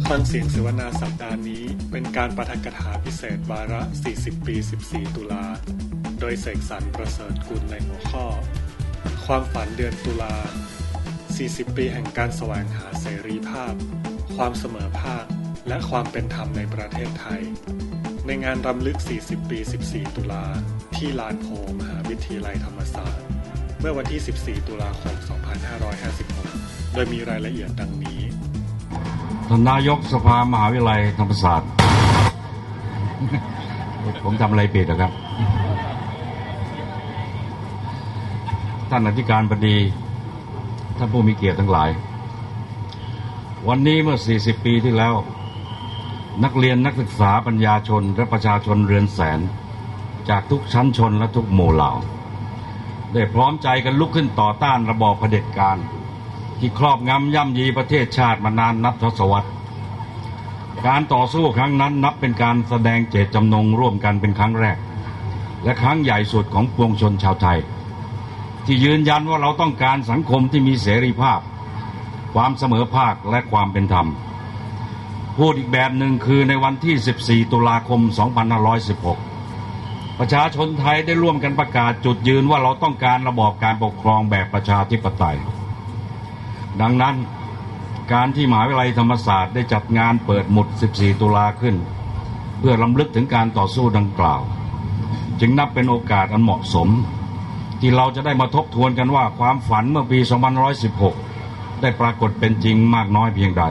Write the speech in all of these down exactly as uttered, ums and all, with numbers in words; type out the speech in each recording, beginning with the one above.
ฟังเสียงเสวนาสัปดาห์นี้เป็นการปาฐกถาพิเศษวาระสี่สิบปีสิบสี่ตุลาโดยเสกสรรประเสริฐกุลในหัวข้อความฝันเดือนตุลาสี่สิบปีแห่งการแสวงหาเสรีภาพความเสมอภาคและความเป็นธรรมในประเทศไทยในงานรำลึกสี่สิบปีสิบสี่ตุลาที่ลานโพมหาวิทยาลัยธรรมศาสตร์เมื่อวันที่สิบสี่ตุลาคมสองพันห้าร้อยห้าสิบหกโดยมีรายละเอียดดังนี้ท่านนายกสภามหาวิทยาลัยธรรมศาสตร์ ผมทำอะไรผิดนะครับท่านอธิการบดีท่านผู้มีเกียรติทั้งหลายวันนี้เมื่อสี่สิบปีที่แล้วนักเรียนนักศึกษาปัญญาชนและประชาชนเรือนแสนจากทุกชั้นชนและทุกหมู่เหล่าได้พร้อมใจกันลุกขึ้นต่อต้านระบอบเผด็จการที่ครอบงำย่ำยีประเทศชาติมานานนับทศวรรษการต่อสู้ครั้งนั้นนับเป็นการแสดงเจตจำนงร่วมกันเป็นครั้งแรกและครั้งใหญ่สุดของปวงชนชาวไทยที่ยืนยันว่าเราต้องการสังคมที่มีเสรีภาพความเสมอภาคและความเป็นธรรมพูดอีกแบบหนึ่งคือในวันที่สิบสี่ตุลาคมสองพันห้าร้อยสิบหกประชาชนไทยได้ร่วมกันประกาศจุดยืนว่าเราต้องการระบอบการปกครองแบบประชาธิปไตยดังนั้นการที่มหาวิทยาลัยธรรมศาสตร์ได้จัดงานเปิดหมุดสิบสี่ตุลาขึ้นเพื่อรำลึกถึงการต่อสู้ดังกล่าวจึงนับเป็นโอกาสอันเหมาะสมที่เราจะได้มาทบทวนกันว่าความฝันเมื่อปีสองพันห้าร้อยสิบหกได้ปรากฏเป็นจริงมากน้อยเพียงใด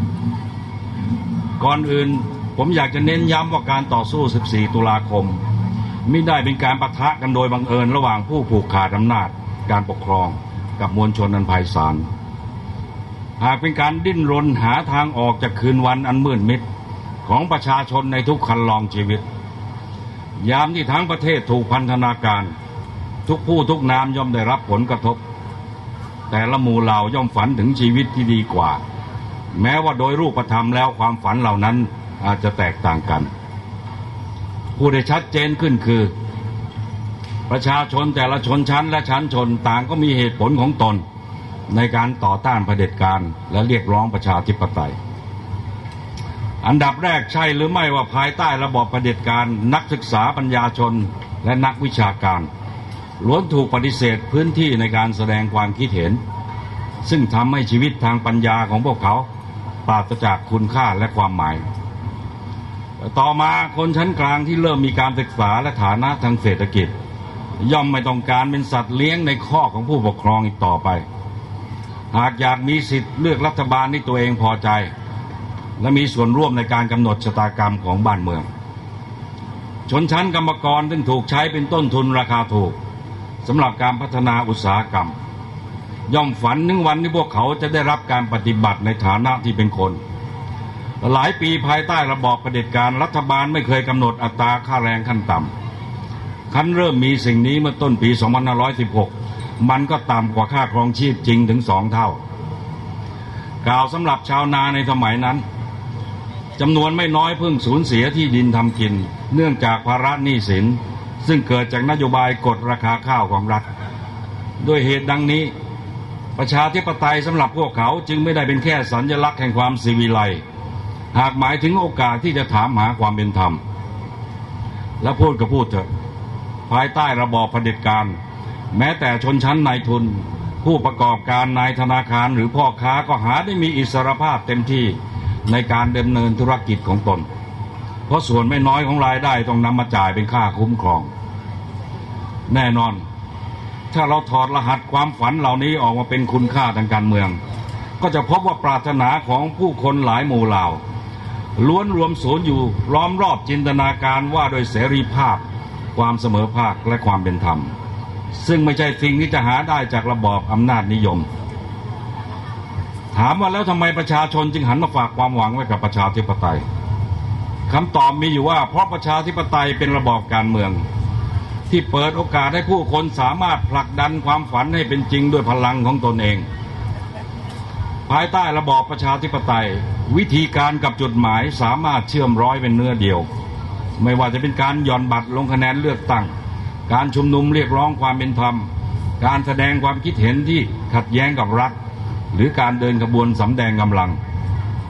ก่อนอื่นผมอยากจะเน้นย้ำว่าการต่อสู้สิบสี่ตุลาคมมิได้เป็นการปะทะกันโดยบังเอิญระหว่างผู้ผูกขาดอำนาจการปกครองกับมวลชนอันไพศาลหากเป็นการดิ้นรนหาทางออกจากคืนวันอันมืดมิดของประชาชนในทุกคันลองชีวิตยามที่ทั้งประเทศถูกพันธนาการทุกผู้ทุกนามย่อมได้รับผลกระทบแต่ละหมู่เหล่าย่อมฝันถึงชีวิตที่ดีกว่าแม้ว่าโดยรูปธรรมแล้วความฝันเหล่านั้นอาจจะแตกต่างกันพูดได้ชัดเจนขึ้นคือประชาชนแต่ละชนชั้นและชั้นชนต่างก็มีเหตุผลของตนในการต่อต้านเผด็จการและเรียกร้องประชาธิปไตยอันดับแรกใช่หรือไม่ว่าภายใต้ระบอบเผด็จการนักศึกษาปัญญาชนและนักวิชาการล้วนถูกปฏิเสธพื้นที่ในการแสดงความคิดเห็นซึ่งทำให้ชีวิตทางปัญญาของพวกเขาปราศจากคุณค่าและความหมายต่อมาคนชั้นกลางที่เริ่มมีการศึกษาและฐานะทางเศรษฐกิจย่อมไม่ต้องการเป็นสัตว์เลี้ยงในคอกของผู้ปกครองอีกต่อไปหากอยากมีสิทธิ์เลือกรัฐบาลที่ตัวเองพอใจและมีส่วนร่วมในการกำหนดชะตากรรมของบ้านเมืองชนชั้นกรรมกรซึ่งถูกใช้เป็นต้นทุนราคาถูกสำหรับการพัฒนาอุตสาหกรรมย่อมฝันถึงวันที่พวกเขาจะได้รับการปฏิบัติในฐานะที่เป็นคนหลายปีภายใต้ระบอบเผด็จการรัฐบาลไม่เคยกำหนดอัตราค่าแรงขั้นต่ำคันเริ่มมีสิ่งนี้เมื่อต้นปีสองพันห้าร้อยสิบหกมันก็ต่ำกว่าค่าครองชีพจริงถึงสองเท่ากล่าวสำหรับชาวนาในสมัยนั้นจำนวนไม่น้อยเพิ่งสูญเสียที่ดินทำกินเนื่องจากภาระหนี้สินซึ่งเกิดจากนโยบายกดราคาข้าวของรัฐด้วยเหตุดังนี้ประชาธิปไตยสำหรับพวกเขาจึงไม่ได้เป็นแค่สัญลักษณ์แห่งความศิวิไลซ์หากหมายถึงโอกาสที่จะถามหาความเป็นธรรมและพูดก็พูดเถอะภายใต้ระบอบเผด็จการแม้แต่ชนชั้นนายทุนผู้ประกอบการนายธนาคารหรือพ่อค้าก็หาได้มีอิสรภาพเต็มที่ในการดำเนินธุรกิจของตนเพราะส่วนไม่น้อยของรายได้ต้องนำมาจ่ายเป็นค่าคุ้มครองแน่นอนถ้าเราถอดรหัสความฝันเหล่านี้ออกมาเป็นคุณค่าทางการเมืองก็จะพบว่าปรารถนาของผู้คนหลายหมู่เหล่าล้วนรวมศูนย์อยู่ล้อมรอบจินตนาการว่าโดยเสรีภาพความเสมอภาคและความเป็นธรรมซึ่งไม่ใช่สิ่งที่จะหาได้จากระบอบอำนาจนิยมถามว่าแล้วทำไมประชาชนจึงหันมาฝากความหวังไว้กับประชาธิปไตยคำตอบมีอยู่ว่าเพราะประชาธิปไตยเป็นระบอบการเมืองที่เปิดโอกาสให้ผู้คนสามารถผลักดันความฝันให้เป็นจริงด้วยพลังของตนเองภายใต้ระบอบประชาธิปไตยวิธีการกับจุดหมายสามารถเชื่อมร้อยเป็นเนื้อเดียวไม่ว่าจะเป็นการหย่อนบัตรลงคะแนนเลือกตั้งการชุมนุมเรียกร้องความเป็นธรรมการแสดงความคิดเห็นที่ขัดแย้งกับรัฐหรือการเดินขบวนสำแดงกำลัง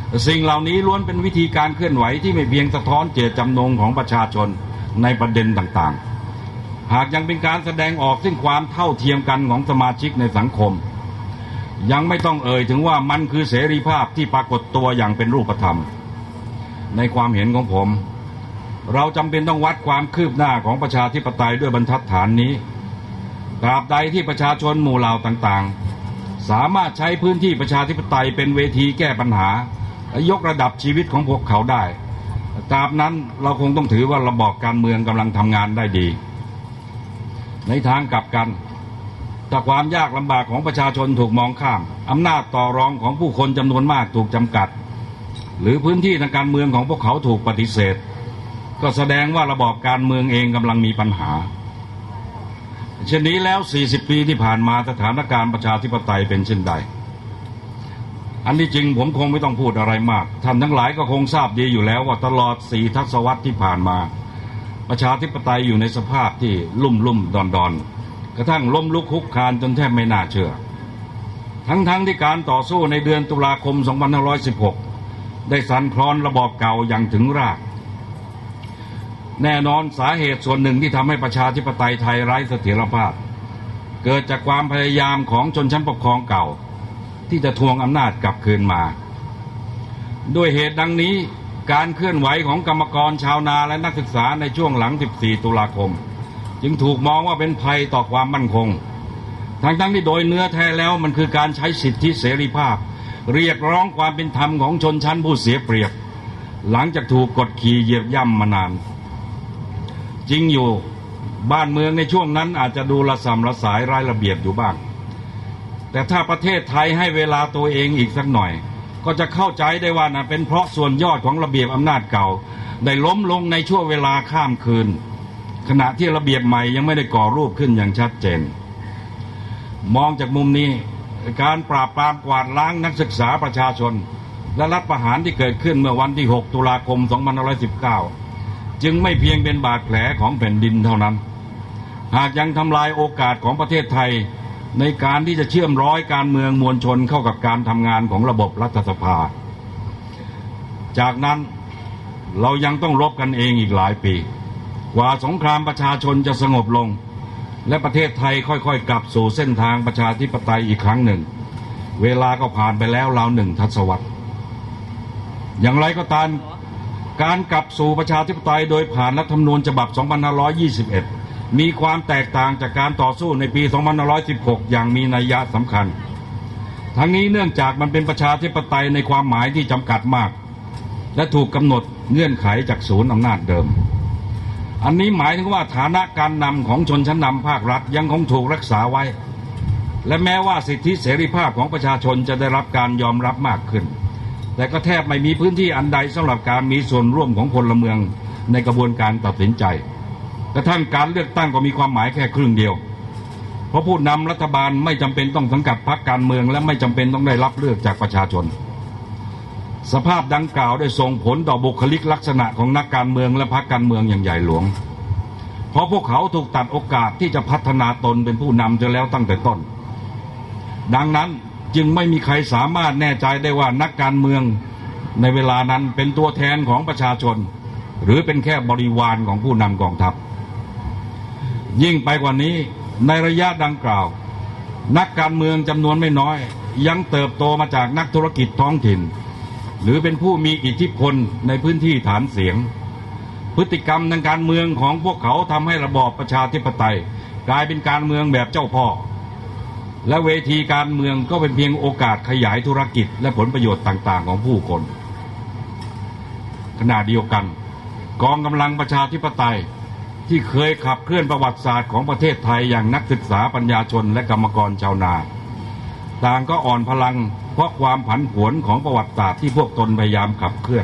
สิ่งเหล่านี้ล้วนเป็นวิธีการเคลื่อนไหวที่ไม่เพียงสะท้อนเจตจำนงของประชาชนในประเด็นต่างๆหากยังเป็นการแสดงออกซึ่งความเท่าเทียมกันของสมาชิกในสังคมยังไม่ต้องเอ่ยถึงว่ามันคือเสรีภาพที่ปรากฏตัวอย่างเป็นรูปธรรมในความเห็นของผมเราจำเป็นต้องวัดความคืบหน้าของประชาธิปไตยด้วยบรรทัดฐานนี้ตราบใดที่ประชาชนหมู่เหล่าต่างๆสามารถใช้พื้นที่ประชาธิปไตยเป็นเวทีแก้ปัญหาและยกระดับชีวิตของพวกเขาได้ตราบนั้นเราคงต้องถือว่าระบอบการเมืองกำลังทำงานได้ดีในทางกลับกันถ้าความยากลำบากของประชาชนถูกมองข้ามอำนาจต่อรองของผู้คนจำนวนมากถูกจำกัดหรือพื้นที่ทางการเมืองของพวกเขาถูกปฏิเสธก็แสดงว่าระบอบการเมืองเองกำลังมีปัญหาเช่นนี้แล้วสี่สิบปีที่ผ่านมาสถานการณ์ประชาธิปไตยเป็นเช่นใดอันที่จริงผมคงไม่ต้องพูดอะไรมากท่านทั้งหลายก็คงทราบดีอยู่แล้วว่าตลอดสี่ทศวรรษที่ผ่านมาประชาธิปไตยอยู่ในสภาพที่ลุ่มลุ่มดอนดอนกระทั่งล้มลุกคุกคานจนแทบไม่น่าเชื่อทั้งๆ ท, ที่การต่อสู้ในเดือนตุลาคมสองพันห้าร้อยสิบหกได้สั่นคลอนระบอบเก่าอย่างถึงรากแน่นอนสาเหตุส่วนหนึ่งที่ทำให้ประชาธิปไตยไทยไร้เสถียรภาพเกิดจากความพยายามของชนชั้นปกครองเก่าที่จะทวงอำนาจกลับคืนมาด้วยเหตุดังนี้การเคลื่อนไหวของกรรมกรชาวนาและนักศึกษาในช่วงหลังสิบสี่ตุลาคมจึงถูกมองว่าเป็นภัยต่อความมั่นคงทั้งๆที่โดยเนื้อแท้แล้วมันคือการใช้สิทธิเสรีภาพเรียกร้องความเป็นธรรมของชนชั้นผู้เสียเปรียบหลังจากถูกกดขี่เหยียบย่ำมานานจริงอยู่บ้านเมืองในช่วงนั้นอาจจะดูระส่ำระสายไร้ระเบียบอยู่บ้างแต่ถ้าประเทศไทยให้เวลาตัวเองอีกสักหน่อยก็จะเข้าใจได้ว่านั่นเป็นเพราะส่วนยอดของระเบียบอำนาจเก่าได้ล้มลงในช่วงเวลาข้ามคืนขณะที่ระเบียบใหม่ยังไม่ได้ก่อรูปขึ้นอย่างชัดเจนมองจากมุมนี้การปราบปรามกวาดล้างนักศึกษาประชาชนและรัฐประหารที่เกิดขึ้นเมื่อวันที่หกตุลาคมสองพันห้าร้อยสิบเก้าจึงไม่เพียงเป็นบาดแผลของแผ่นดินเท่านั้นหากยังทำลายโอกาสของประเทศไทยในการที่จะเชื่อมร้อยการเมืองมวลชนเข้ากับการทำงานของระบบรัฐสภาจากนั้นเรายังต้องรบกันเองอีกหลายปีกว่าสงครามประชาชนจะสงบลงและประเทศไทยค่อยๆกลับสู่เส้นทางประชาธิปไตยอีกครั้งหนึ่งเวลาก็ผ่านไปแล้วราวหนึ่งทศวรรษอย่างไรก็ตามการกลับสู่ประชาธิปไตยโดยผ่านรัฐธรรมนูญฉบับสองพันห้าร้อยยี่สิบเอ็ดมีความแตกต่างจากการต่อสู้ในปีสองพันห้าร้อยสิบหกอย่างมีนัยยะสำคัญทั้งนี้เนื่องจากมันเป็นประชาธิปไตยในความหมายที่จำกัดมากและถูกกำหนดเงื่อนไขจากศูนย์อำนาจเดิมอันนี้หมายถึงว่าฐานะการนำของชนชั้นนำภาครัฐยังคงถูกรักษาไว้และแม้ว่าสิทธิเสรีภาพของประชาชนจะได้รับการยอมรับมากขึ้นแต่ก็แทบไม่มีพื้นที่อันใดสำหรับการมีส่วนร่วมของพลเมืองในกระบวนการตัดสินใจกระทั่งการเลือกตั้งก็มีความหมายแค่ครึ่งเดียวเพราะผู้นำรัฐบาลไม่จำเป็นต้องสังกัดพรรคการเมืองและไม่จำเป็นต้องได้รับเลือกจากประชาชนสภาพดังกล่าวได้ส่งผลต่อบุคลิกลักษณะของนักการเมืองและพรรคการเมืองอย่างใหญ่หลวงเพราะพวกเขาถูกตัดโอกาสที่จะพัฒนาตนเป็นผู้นำจนแล้วตั้งแต่ต้นดังนั้นจึงไม่มีใครสามารถแน่ใจได้ว่านักการเมืองในเวลานั้นเป็นตัวแทนของประชาชนหรือเป็นแค่บริวารของผู้นำกองทัพยิ่งไปกว่านี้ในระยะดังกล่าวนักการเมืองจำนวนไม่น้อยยังเติบโตมาจากนักธุรกิจท้องถิ่นหรือเป็นผู้มีอิทธิพลในพื้นที่ฐานเสียงพฤติกรรมทางการเมืองของพวกเขาทำให้ระบอบประชาธิปไตยกลายเป็นการเมืองแบบเจ้าพ่อและเวทีการเมืองก็เป็นเพียงโอกาสขยายธุรกิจและผลประโยชน์ต่างๆของผู้คนขณะเดียวกันกองกำลังประชาธิปไตยที่เคยขับเคลื่อนประวัติศาสตร์ของประเทศไทยอย่างนักศึกษาปัญญาชนและกรรมกรชาวนาต่างก็อ่อนพลังเพราะความผันผวนของประวัติศาสตร์ที่พวกตนพยายามขับเคลื่อน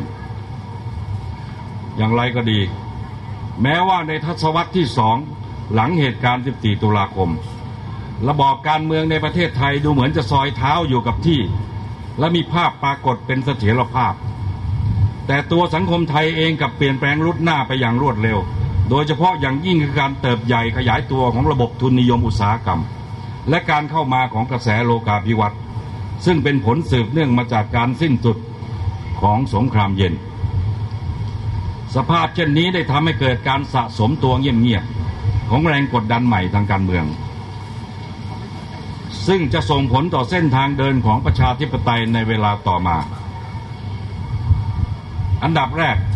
อย่างไรก็ดีแม้ว่าในทศวรรษที่สองหลังเหตุการณ์สิบสี่ตุลาคมระบอบการเมืองในประเทศไทยดูเหมือนจะซอยเท้าอยู่กับที่และมีภาพปรากฏเป็นเสถียรภาพแต่ตัวสังคมไทยเองกับเปลี่ยนแปลงรุดหน้าไปอย่างรวดเร็วโดยเฉพาะอย่างยิ่งคือการเติบใหญ่ขยายตัวของระบบทุนนิยมอุตสาหกรรมและการเข้ามาของกระแสโลกาภิวัตน์ซึ่งเป็นผลสืบเนื่องมาจากการสิ้นสุดขของสงครามเย็นสภาพเช่นนี้ได้ทำให้เกิดการสะสมตัวเงียบๆของแรงกดดันใหม่ทางการเมืองซึ่งจะส่งผลต่อเส้นทางเดินของประชาธิปไตยในเวลาต่อมาอันดับแรก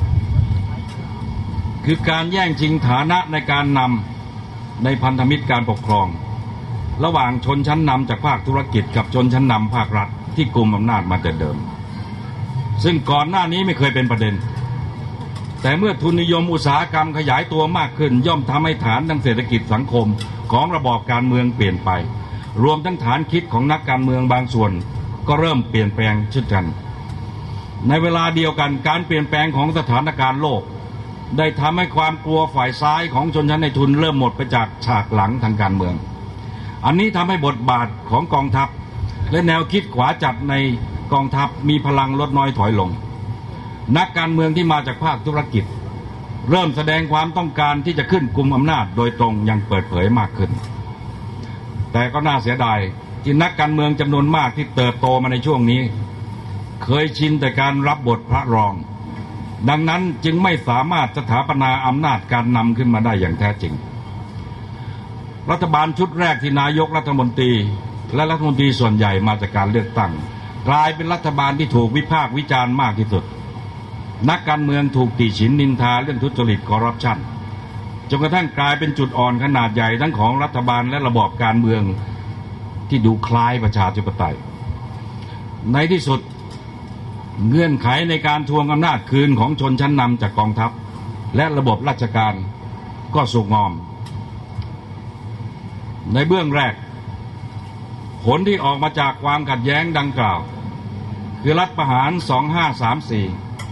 คือการแย่งชิงฐานะในการนำในพันธมิตรการปกครองระหว่างชนชั้นนำจากภาคธุรกิจกับชนชั้นนำภาครัฐที่กุมอำนาจมาแต่เดิมซึ่งก่อนหน้านี้ไม่เคยเป็นประเด็นแต่เมื่อทุนนิยมอุตสาหกรรมขยายตัวมากขึ้นย่อมทำให้ฐานทางเศรษฐกิจสังคมของระบอบการเมืองเปลี่ยนไปรวมทั้งฐานคิดของนักการเมืองบางส่วนก็เริ่มเปลี่ยนแปลงเช่นกันในเวลาเดียวกันการเปลี่ยนแปลงของสถานการณ์โลกได้ทำให้ความกลัวฝ่ายซ้ายของชนชั้นในทุนเริ่มหมดไปจากฉากหลังทางการเมืองอันนี้ทำให้บทบาทของกองทัพและแนวคิดขวาจัดในกองทัพมีพลังลดน้อยถอยลงนักการเมืองที่มาจากภาคธุรกิจเริ่มแสดงความต้องการที่จะขึ้นกุมอำนาจโดยตรงอย่างเปิดเผยมากขึ้นแต่ก็น่าเสียดายที่นักการเมืองจำนวนมากที่เติบโตมาในช่วงนี้เคยชินแต่การรับบทพระรองดังนั้นจึงไม่สามารถสถาปนาอำนาจการนำขึ้นมาได้อย่างแท้จริงรัฐบาลชุดแรกที่นายกรัฐมนตรีและรัฐมนตรีส่วนใหญ่มาจากการเลือกตั้งกลายเป็นรัฐบาลที่ถูกวิพากษ์วิจารณ์มากที่สุดนักการเมืองถูกติฉินนินทาเรื่องทุจริตคอร์รัปชันจนกระทั่งกลายเป็นจุดอ่อนขนาดใหญ่ทั้งของรัฐบาลและระบอบการเมืองที่ดูคล้ายประชาธิปไตยในที่สุดเงื่อนไขในการทวงอำนาจคืนของชนชั้นนำจากกองทัพและระบบราชการก็สุกงอมในเบื้องแรกผลที่ออกมาจากความขัดแย้งดังกล่าวคือรัฐประหารสองห้าสามสี่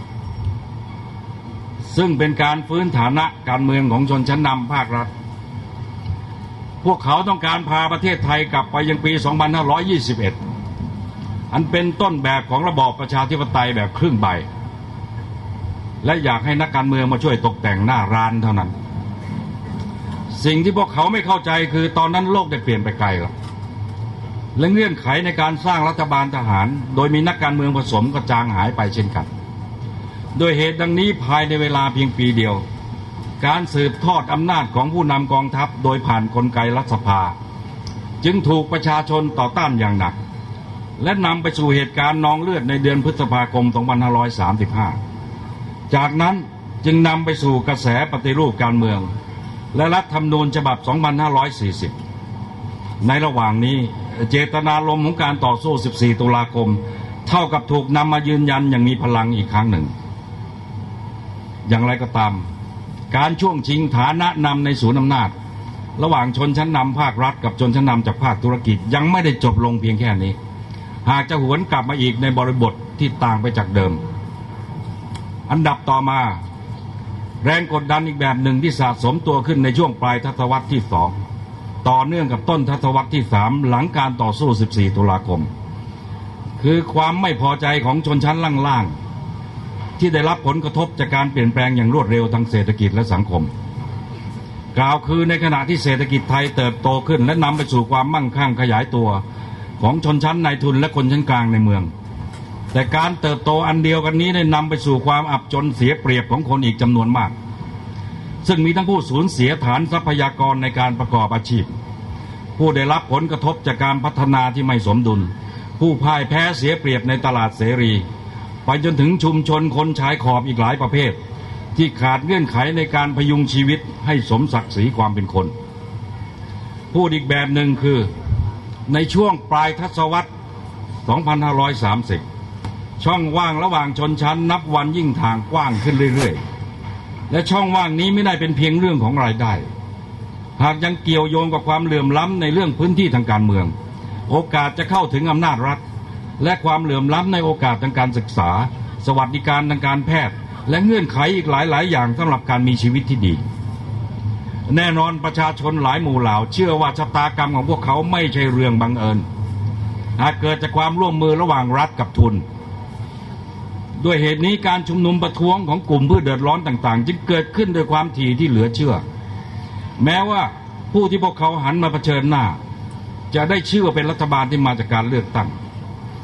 ซึ่งเป็นการฟื้นฐานะการเมืองของชนชั้นนำภาครัฐพวกเขาต้องการพาประเทศไทยกลับไปยังปีสองพันห้าร้อยยี่สิบเอ็ดอันเป็นต้นแบบของระบอบประชาธิปไตยแบบครึ่งใบและอยากให้นักการเมืองมาช่วยตกแต่งหน้าร้านเท่านั้นสิ่งที่พวกเขาไม่เข้าใจคือตอนนั้นโลกได้เปลี่ยนไปไกลแล้วและเงื่อนไขในการสร้างรัฐบาลทหารโดยมีนักการเมืองผสมก็จางหายไปเช่นกันโดยเหตุดังนี้ภายในเวลาเพียงปีเดียวการสืบทอดอำนาจของผู้นำกองทัพโดยผ่านกลไกรัฐสภาจึงถูกประชาชนต่อต้านอย่างหนักและนำไปสู่เหตุการณ์นองเลือดในเดือนพฤษภาคมสองพันห้าร้อยสามสิบห้าจากนั้นจึงนำไปสู่กระแสปฏิรูปการเมืองและรัฐธรรมนูญฉบับสองพันห้าร้อยสี่สิบในระหว่างนี้เจตนารมณ์ของการต่อสู้สิบสี่ตุลาคมเท่ากับถูกนำมายืนยันอย่างมีพลังอีกครั้งหนึ่งอย่างไรก็ตามการช่วงชิงฐานะนำในศูนย์อำนาจระหว่างชนชั้นนำภาครัฐกับชนชั้นนำจากภาคธุรกิจยังไม่ได้จบลงเพียงแค่นี้หากจะหวนกลับมาอีกในบริบทที่ต่างไปจากเดิมอันดับต่อมาแรงกดดันอีกแบบหนึ่งที่สะสมตัวขึ้นในช่วงปลายทศวรรษที่สองต่อเนื่องกับต้นทศวรรษที่สามหลังการต่อสู้สิบสี่ตุลาคมคือความไม่พอใจของชนชั้นล่างๆที่ได้รับผลกระทบจากการเปลี่ยนแปลงอย่างรวดเร็วทางเศรษฐกิจและสังคมกล่าวคือในขณะที่เศรษฐกิจไทยเติบโตขึ้นและนำไปสู่ความมั่งคั่งขยายตัวของชนชั้นนายทุนและคนชั้นกลางในเมืองแต่การเติบโตอันเดียวกันนี้ได้นำไปสู่ความอับจนเสียเปรียบของคนอีกจำนวนมากซึ่งมีทั้งผู้สูญเสียฐานทรัพยากรในการประกอบอาชีพผู้ได้รับผลกระทบจากการพัฒนาที่ไม่สมดุลผู้พ่ายแพ้เสียเปรียบในตลาดเสรีไปจนถึงชุมชนคนชายขอบอีกหลายประเภทที่ขาดเงื่อนไขในการพยุงชีวิตให้สมศักดิ์ศรีความเป็นคนพูดอีกแบบหนึ่งคือในช่วงปลายทศวรรษสองพันห้าร้อยสามสิบช่องว่างระหว่างชนชั้นนับวันยิ่งทางกว้างขึ้นเรื่อยๆและช่องว่างนี้ไม่ได้เป็นเพียงเรื่องของรายได้หากยังเกี่ยวโยงกับความเหลื่อมล้ำในเรื่องพื้นที่ทางการเมืองโอกาสจะเข้าถึงอำนาจรัฐและความเหลื่อมล้ำในโอกาสทางการศึกษาสวัสดิการทางการแพทย์และเงื่อนไขอีกหลายๆอย่างสำหรับการมีชีวิตที่ดีแน่นอนประชาชนหลายหมู่เหล่าเชื่อว่าชะตากรรมของพวกเขาไม่ใช่เรื่องบังเอิญหากเกิดจากความร่วมมือระหว่างรัฐกับทุนด้วยเหตุนี้การชุมนุมประท้วงของกลุ่มผู้เดือดร้อนต่างๆจึงเกิดขึ้นโดยความถี่ที่เหลือเชื่อแม้ว่าผู้ที่พวกเขาหันมาเผชิญหน้าจะได้ชื่อว่าเป็นรัฐบาลที่มาจากการเลือกตั้ง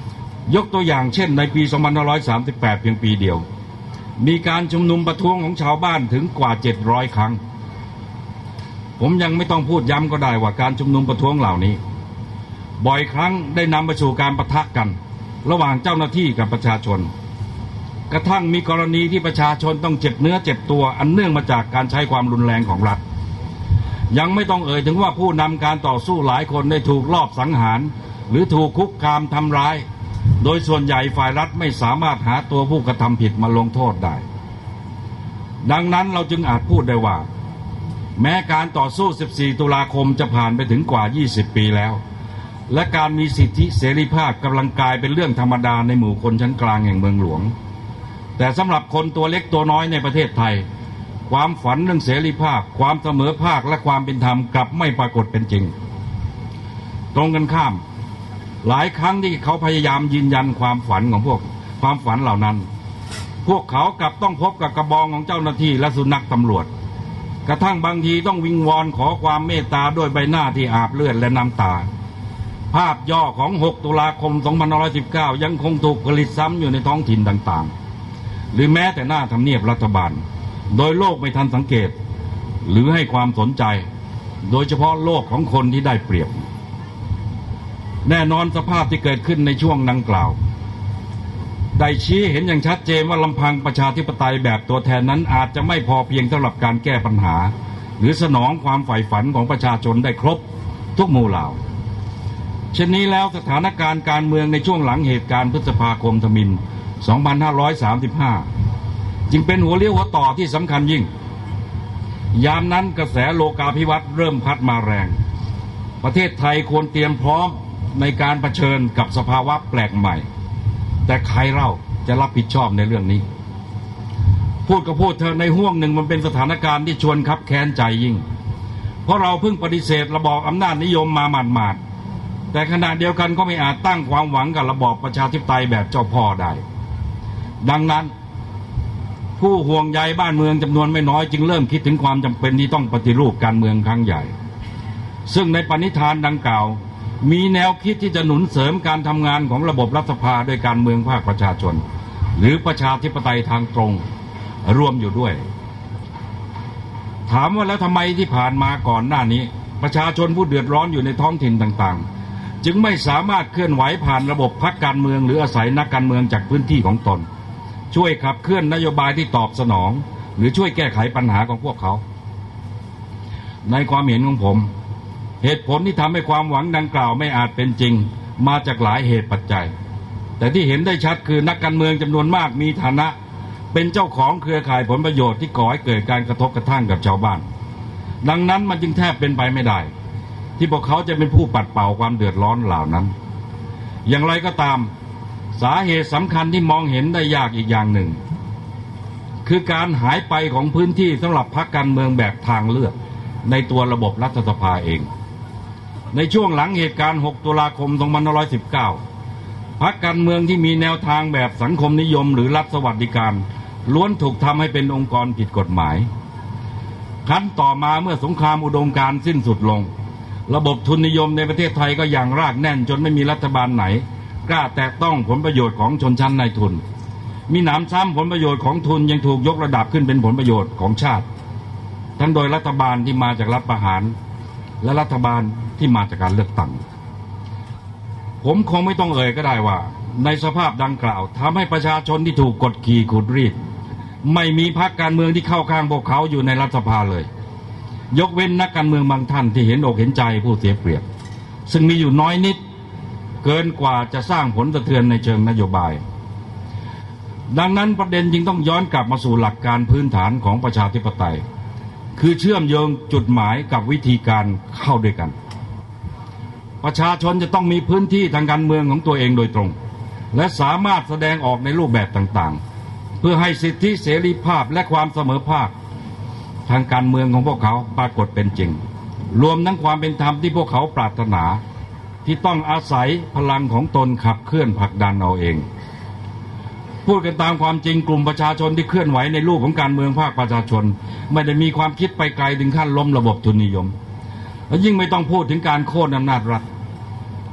ยกตัวอย่างเช่นในปีสองพันห้าร้อยสามสิบแปดเพียงปีเดียวมีการชุมนุมประท้วงของชาวบ้านถึงกว่าเจ็ดร้อยครั้งผมยังไม่ต้องพูดย้ำก็ได้ว่าการชุมนุมประท้วงเหล่านี้บ่อยครั้งได้นำไปสู่การปะทะกันระหว่างเจ้าหน้าที่กับประชาชนกระทั่งมีกรณีที่ประชาชนต้องเจ็บเนื้อเจ็บตัวอันเนื่องมาจากการใช้ความรุนแรงของรัฐยังไม่ต้องเอ่ยถึงว่าผู้นำการต่อสู้หลายคนได้ถูกลอบสังหารหรือถูกคุกคามทำร้ายโดยส่วนใหญ่ฝ่ายรัฐไม่สามารถหาตัวผู้กระทำผิดมาลงโทษได้ดังนั้นเราจึงอาจพูดได้ว่าแม้การต่อสู้สิบสี่ตุลาคมจะผ่านไปถึงกว่ายี่สิบปีแล้วและการมีสิทธิเสรีภาพกำลังกลายเป็นเรื่องธรรมดาในหมู่คนชั้นกลางแห่งเมืองหลวงแต่สำหรับคนตัวเล็กตัวน้อยในประเทศไทยความฝันเรื่องเสรีภาพความเสมอภาคและความเป็นธรรมกลับไม่ปรากฏเป็นจริงตรงกันข้ามหลายครั้งที่เขาพยายามยืนยันความฝันของพวกความฝันเหล่านั้นพวกเขากลับต้องพบกับกระบองของเจ้าหน้าที่และสุนัขตำรวจกระทั่งบางทีต้องวิงวอนขอความเมตตาด้วยใบหน้าที่อาบเลือดและน้ำตาภาพย่อของหกตุลาคมสองพันห้าร้อยสิบเก้ายังคงถูกผลิตซ้ำอยู่ในท้องถิ่นต่างๆหรือแม้แต่หน้าทำเนียบรัฐบาลโดยโลกไม่ทันสังเกตหรือให้ความสนใจโดยเฉพาะโลกของคนที่ได้เปรียบแน่นอนสภาพที่เกิดขึ้นในช่วงดังกล่าวได้ชี้เห็นอย่างชัดเจนว่าลำพังประชาธิปไตยแบบตัวแทนนั้นอาจจะไม่พอเพียงสำหรับการแก้ปัญหาหรือสนองความใฝ่ฝันของประชาชนได้ครบทุกหมู่เหล่าเช่นนี้แล้วสถานการณ์การเมืองในช่วงหลังเหตุการณ์พฤษภาคมธมิฬสองพันห้าร้อยสามสิบห้าจึงเป็นหัวเลี้ยวหัวต่อที่สำคัญยิ่งยามนั้นกระแสโลกาภิวัตน์เริ่มพัดมาแรงประเทศไทยควรเตรียมพร้อมในการเผชิญกับสภาวะแปลกใหม่แต่ใครเล่าจะรับผิดชอบในเรื่องนี้พูดก็พูดเถอะในห้วงหนึ่งมันเป็นสถานการณ์ที่ชวนคับแค้นใจยิ่งเพราะเราเพิ่งปฏิเสธระบอบอำนาจนิยมมาหมาดๆแต่ขณะเดียวกันก็ไม่อาจตั้งความหวังกับระบอบประชาธิปไตยแบบเจ้าพ่อได้ดังนั้นผู้ห่วงใยบ้านเมืองจำนวนไม่น้อยจึงเริ่มคิดถึงความจำเป็นที่ต้องปฏิรูปการเมืองครั้งใหญ่ซึ่งในปณิธานดังกล่าวมีแนวคิดที่จะหนุนเสริมการทำงานของระบบรัฐสภาโดยการเมืองภาคประชาชนหรือประชาธิปไตยทางตรงรวมอยู่ด้วยถามว่าแล้วทำไมที่ผ่านมาก่อนหน้านี้ประชาชนผู้เดือดร้อนอยู่ในท้องถิ่นต่างๆจึงไม่สามารถเคลื่อนไหวผ่านระบบพรรคการเมืองหรืออาศัยนักการเมืองจากพื้นที่ของตนช่วยขับเคลื่อนนโยบายที่ตอบสนองหรือช่วยแก้ไขปัญหาของพวกเขาในความเห็นของผมเหตุผลที่ทำให้ความหวังดังกล่าวไม่อาจเป็นจริงมาจากหลายเหตุปัจจัยแต่ที่เห็นได้ชัดคือนักการเมืองจำนวนมากมีฐานะเป็นเจ้าของเครือข่ายผลประโยชน์ที่ก่อให้เกิดการกระทบกระทั่งกับชาวบ้านดังนั้นมันจึงแทบเป็นไปไม่ได้ที่พวกเขาจะเป็นผู้ปัดเป่าความเดือดร้อนเหล่านั้นอย่างไรก็ตามสาเหตุสำคัญที่มองเห็นได้ยากอีกอย่างหนึ่งคือการหายไปของพื้นที่สำหรับพรรคการเมืองแบบทางเลือกในตัวระบบรัฐสภาเองในช่วงหลังเหตุการณ์หกตุลาคมสองพันห้าร้อยสิบเก้าพรรคการเมืองที่มีแนวทางแบบสังคมนิยมหรือรัฐสวัสดิการล้วนถูกทำให้เป็นองค์กรผิดกฎหมายขั้นต่อมาเมื่อสงครามอุดมการณ์สิ้นสุดลงระบบทุนนิยมในประเทศไทยก็อย่างรากแน่นจนไม่มีรัฐบาลไหนกล้าแตะต้องผลประโยชน์ของชนชั้นนายทุนมีหนำซ้ำผลประโยชน์ของทุนยังถูกยกระดับขึ้นเป็นผลประโยชน์ของชาติทั้งโดยรัฐบาลที่มาจากรัฐประหารและรัฐบาลที่มาจากการเลือกตั้งผมคงไม่ต้องเอ่ยก็ได้ว่าในสภาพดังกล่าวทำให้ประชาชนที่ถูกกดขี่ขูดรีดไม่มีพรรคการเมืองที่เข้าข้างพวกเขาอยู่ในรัฐสภาเลยยกเว้นนักการเมืองบางท่านที่เห็นอกเห็นใจผู้เสียเปรียบซึ่งมีอยู่น้อยนิดเกินกว่าจะสร้างผลสะเทือนในเชิงนโยบายดังนั้นประเด็นจึงต้องย้อนกลับมาสู่หลักการพื้นฐานของประชาธิปไตยคือเชื่อมโยงจุดหมายกับวิธีการเข้าด้วยกันประชาชนจะต้องมีพื้นที่ทางการเมืองของตัวเองโดยตรงและสามารถแสดงออกในรูปแบบต่างๆเพื่อให้สิทธิเสรีภาพและความเสมอภาคทางการเมืองของพวกเขาปรากฏเป็นจริงรวมทั้งความเป็นธรรมที่พวกเขาปรารถนาที่ต้องอาศัยพลังของตนขับเคลื่อนผลักดันเอาเองพูดกันตามความจริงกลุ่มประชาชนที่เคลื่อนไหวในรูปของการเมืองภาคประชาชนไม่ได้มีความคิดไปไกลถึงขั้นล้มระบบทุนนิยมและยิ่งไม่ต้องพูดถึงการโค่นอำนาจรัฐ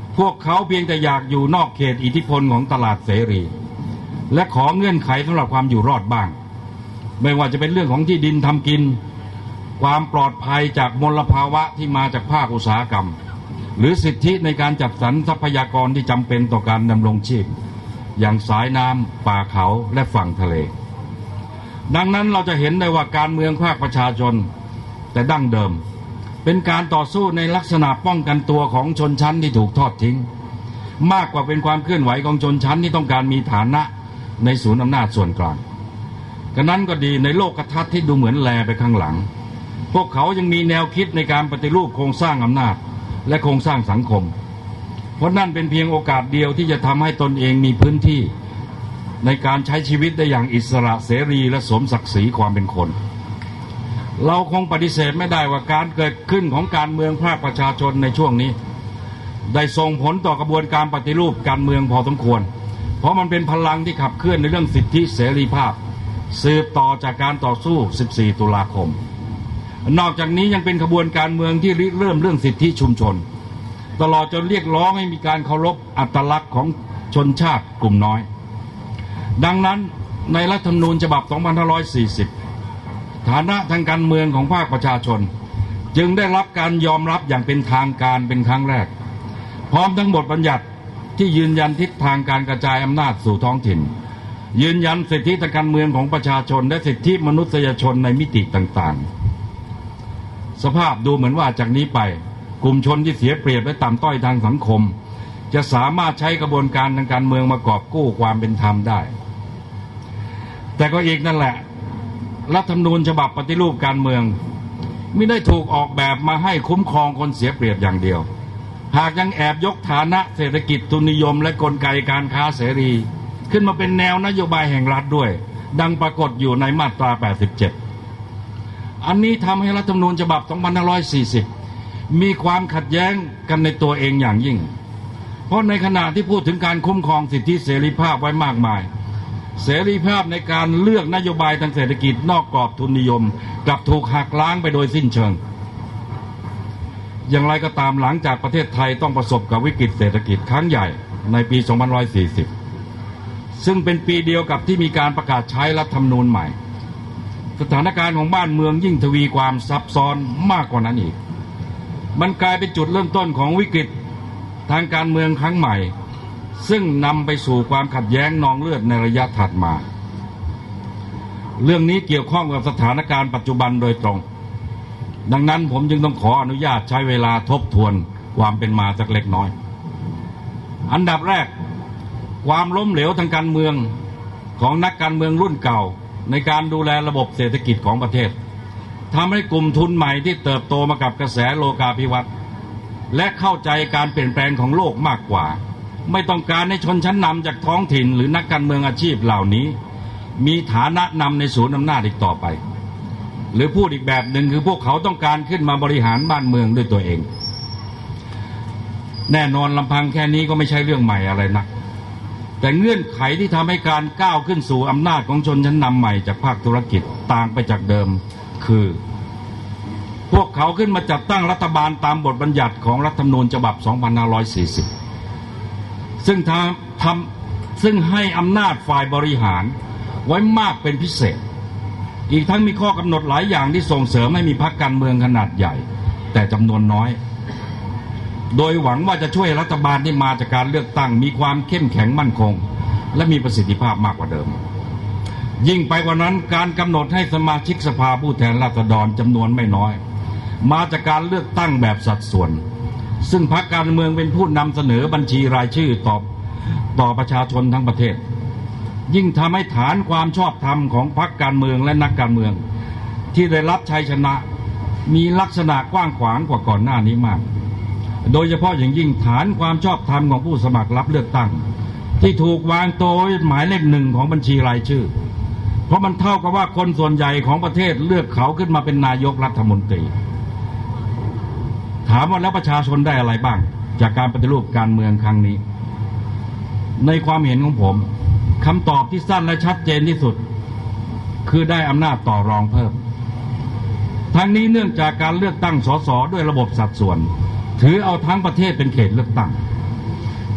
พวกเขาเพียงแต่อยากอยู่นอกเขตอิทธิพลของตลาดเสรีและขอเงื่อนไขสำหรับความอยู่รอดบ้างไม่ว่าจะเป็นเรื่องของที่ดินทำกินความปลอดภัยจากมลภาวะที่มาจากภาคอุตสาหกรรมหรือสิทธิในการจัดสรรทรัพยากรที่จำเป็นต่อการดำรงชีพอย่างสายน้ำป่าเขาและฝั่งทะเลดังนั้นเราจะเห็นได้ว่าการเมืองภาคประชาชนแต่ดั้งเดิมเป็นการต่อสู้ในลักษณะป้องกันตัวของชนชั้นที่ถูกทอดทิ้งมากกว่าเป็นความเคลื่อนไหวของชนชั้นที่ต้องการมีฐานะในศูนย์อำนาจส่วนกลางกระนั้นก็ดีในโลกทัศน์ที่ดูเหมือนแลไปข้างหลังพวกเขายังมีแนวคิดในการปฏิรูปโครงสร้างอำนาจและโครงสร้างสังคมเพราะนั่นเป็นเพียงโอกาสเดียวที่จะทำให้ตนเองมีพื้นที่ในการใช้ชีวิตได้อย่างอิสระเสรีและสมศักดิ์ศรีความเป็นคนเราคงปฏิเสธไม่ได้ว่าการเกิดขึ้นของการเมืองภาคประชาชนในช่วงนี้ได้ส่งผลต่อกระบวนการปฏิรูปการเมืองพอสมควรเพราะมันเป็นพลังที่ขับเคลื่อนในเรื่องสิทธิเสรีภาพสืบต่อจากการต่อสู้สิบสี่ตุลาคมนอกจากนี้ยังเป็นขบวนการเมืองที่ริเริ่มเรื่องสิทธิชุมชนตลอดจนเรียกร้องให้มีการเคารพอัตลักษณ์ของชนชาติกลุ่มน้อยดังนั้นในรัฐธรรมนูญฉบับสองพันห้าร้อยสี่สิบฐานะทางการเมืองของภาคประชาชนจึงได้รับการยอมรับอย่างเป็นทางการเป็นครั้งแรกพร้อมทั้งบทบัญญัติที่ยืนยันทิศทางการกระจายอำนาจสู่ท้องถิ่นยืนยันสิทธิทางการเมืองของประชาชนและสิทธิมนุษยชนในมิติต่างๆสภาพดูเหมือนว่าจากนี้ไปกลุ่มชนที่เสียเปรียบและต่ำต้อยทางสังคมจะสามารถใช้กระบวนการทางการเมืองมากอบกู้ความเป็นธรรมได้แต่ก็อีกนั่นแหละรัฐธรรมนูญฉบับปฏิรูปการเมืองไม่ได้ถูกออกแบบมาให้คุ้มครองคนเสียเปรียบอย่างเดียวหากยังแอบยกฐานะเศรษฐกิจทุนนิยมและกลไกการค้าเสรีขึ้นมาเป็นแนวนโยบายแห่งรัฐด้วยดังปรากฏอยู่ในมาตราแปดสิบเจ็ดอันนี้ทำให้รัฐธรรมนูญฉบับสองพันห้าร้อยสี่สิบมีความขัดแย้งกันในตัวเองอย่างยิ่งเพราะในขณะที่พูดถึงการคุ้มครองสิทธิเสรีภาพไว้มากมายเสรีภาพในการเลือกนโยบายทางเศรษฐกิจนอกกรอบทุนนิยมกลับถูกหักล้างไปโดยสิ้นเชิงอย่างไรก็ตามหลังจากประเทศไทยต้องประสบกับวิกฤตเศรษฐกิจครั้งใหญ่ในปีสองพันห้าร้อยสี่สิบซึ่งเป็นปีเดียวกับที่มีการประกาศใช้รัฐธรรมนูญใหม่สถานการณ์ของบ้านเมืองยิ่งทวีความซับซ้อนมากกว่านั้นอีกมันกลายเป็นจุดเริ่มต้นของวิกฤตทางการเมืองครั้งใหม่ซึ่งนำไปสู่ความขัดแย้งนองเลือดในระยะถัดมาเรื่องนี้เกี่ยวข้องกับสถานการณ์ปัจจุบันโดยตรงดังนั้นผมจึงต้องขออนุญาตใช้เวลาทบทวนความเป็นมาสักเล็กน้อยอันดับแรกความล้มเหลวทางการเมืองของนักการเมืองรุ่นเก่าในการดูแลระบบเศรษฐกิจของประเทศทำให้กลุ่มทุนใหม่ที่เติบโตมากับกระแสโลกาภิวัตน์และเข้าใจการเปลี่ยนแปลงของโลกมากกว่าไม่ต้องการให้ชนชั้นนำจากท้องถิ่นหรือนักการเมืองอาชีพเหล่านี้มีฐานะนำในศูนย์อำนาจอีกต่อไปหรือพูดอีกแบบหนึ่งคือพวกเขาต้องการขึ้นมาบริหารบ้านเมืองด้วยตัวเองแน่นอนลำพังแค่นี้ก็ไม่ใช่เรื่องใหม่อะไรนักแต่เงื่อนไขที่ทำให้การก้าวขึ้นสู่อำนาจของชนชั้นนำใหม่จากภาคธุรกิจต่างไปจากเดิมคือพวกเขาขึ้นมาจัดตั้งรัฐบาลตามบทบัญญัติของรัฐธรรมนูญฉบับสองพันห้าร้อยสี่สิบซึ่งทำทำซึ่งให้อำนาจฝ่ายบริหารไว้มากเป็นพิเศษอีกทั้งมีข้อกำหนดหลายอย่างที่ส่งเสริมให้มีพรรคการเมืองขนาดใหญ่แต่จำนวนน้อยโดยหวังว่าจะช่วยรัฐบาลที่มาจากการเลือกตั้งมีความเข้มแข็งมั่นคงและมีประสิทธิภาพมากกว่าเดิมยิ่งไปกว่านั้นการกำหนดให้สมาชิกสภาผู้แทนราษฎรจำนวนไม่น้อยมาจากการเลือกตั้งแบบสัดส่วนซึ่งพรรคการเมืองเป็นผู้นำเสนอบัญชีรายชื่อต่อต่อประชาชนทั้งประเทศยิ่งทำให้ฐานความชอบธรรมของพรรคการเมืองและนักการเมืองที่ได้รับชัยชนะมีลักษณะกว้างขวางกว่าก่อนหน้านี้มากโดยเฉพาะอย่างยิ่งฐานความชอบธรรมของผู้สมัครรับเลือกตั้งที่ถูกวางตัวหมายเลขหนึ่งของบัญชีรายชื่อเพราะมันเท่ากับว่าคนส่วนใหญ่ของประเทศเลือกเขาขึ้นมาเป็นนายกรัฐมนตรีถามว่าแล้วประชาชนได้อะไรบ้างจากการปฏิรูปการเมืองครั้งนี้ในความเห็นของผมคำตอบที่สั้นและชัดเจนที่สุดคือได้อำนาจต่อรองเพิ่มทั้งนี้เนื่องจากการเลือกตั้งสสด้วยระบบสัดส่วนถือเอาทั้งประเทศเป็นเขตเลือกตั้ง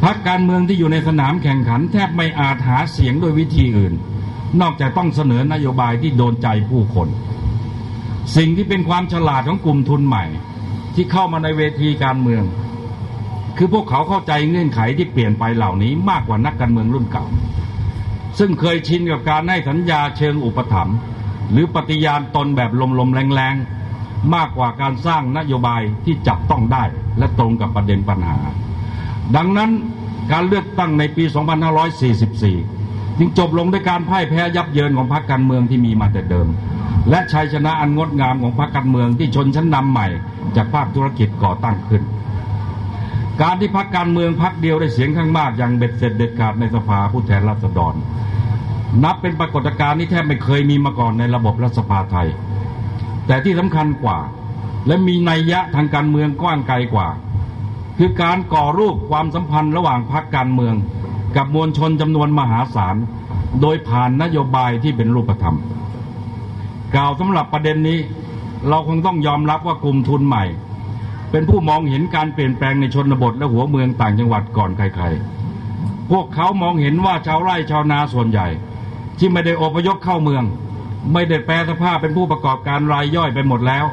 พรรคการเมืองที่อยู่ในสนามแข่งขันแทบไม่อาจหาเสียงโดยวิธีอื่นนอกจากต้องเสนอนโยบายที่โดนใจผู้คนสิ่งที่เป็นความฉลาดของกลุ่มทุนใหม่ที่เข้ามาในเวทีการเมืองคือพวกเขาเข้าใจเงื่อนไขที่เปลี่ยนไปเหล่านี้มากกว่านักการเมืองรุ่นเก่าซึ่งเคยชินกับการให้สัญญาเชิงอุปถัมภ์หรือปฏิญาณตนแบบลมๆแรงๆมากกว่าการสร้างนโยบายที่จับต้องได้และตรงกับประเด็นปัญหาดังนั้นการเลือกตั้งในปี สองพันห้าร้อยสี่สิบสี่ จึงจบลงด้วยการพ่ายแพ้ยับเยินของพรรคการเมืองที่มีมาแต่เดิมและชัยชนะอันงดงามของพรรคการเมืองที่ชนชั้นนำใหม่จากภาคธุรกิจก่อตั้งขึ้นการที่พรรคการเมืองพรรคเดียวได้เสียงข้างมากอย่างเบ็ดเสร็จเด็ดขาดในสภาผู้แทนราษฎรนับเป็นปรากฏการณ์ที่แทบไม่เคยมีมาก่อนในระบบรัฐสภาไทยแต่ที่สำคัญกว่าและมีนัยยะทางการเมืองกว้างไกลกว่าคือการก่อรูปความสัมพันธ์ระหว่างพรรคการเมืองกับมวลชนจำนวนมหาศาลโดยผ่านนโยบายที่เป็นรูปธรรมกล่าวสำหรับประเด็นนี้เราคงต้องยอมรับว่ากลุ่มทุนใหม่เป็นผู้มองเห็นการเปลี่ยนแปลงในชนบทและหัวเมืองต่างจังหวัดก่อนใครๆพวกเขามองเห็นว่าชาวไร่ชาวนาส่วนใหญ่ที่ไม่ได้อพยพเข้าเมืองไม่ได้แปรสภาพเป็นผู้ประกอบการรายย่อยไปหมดแล้ว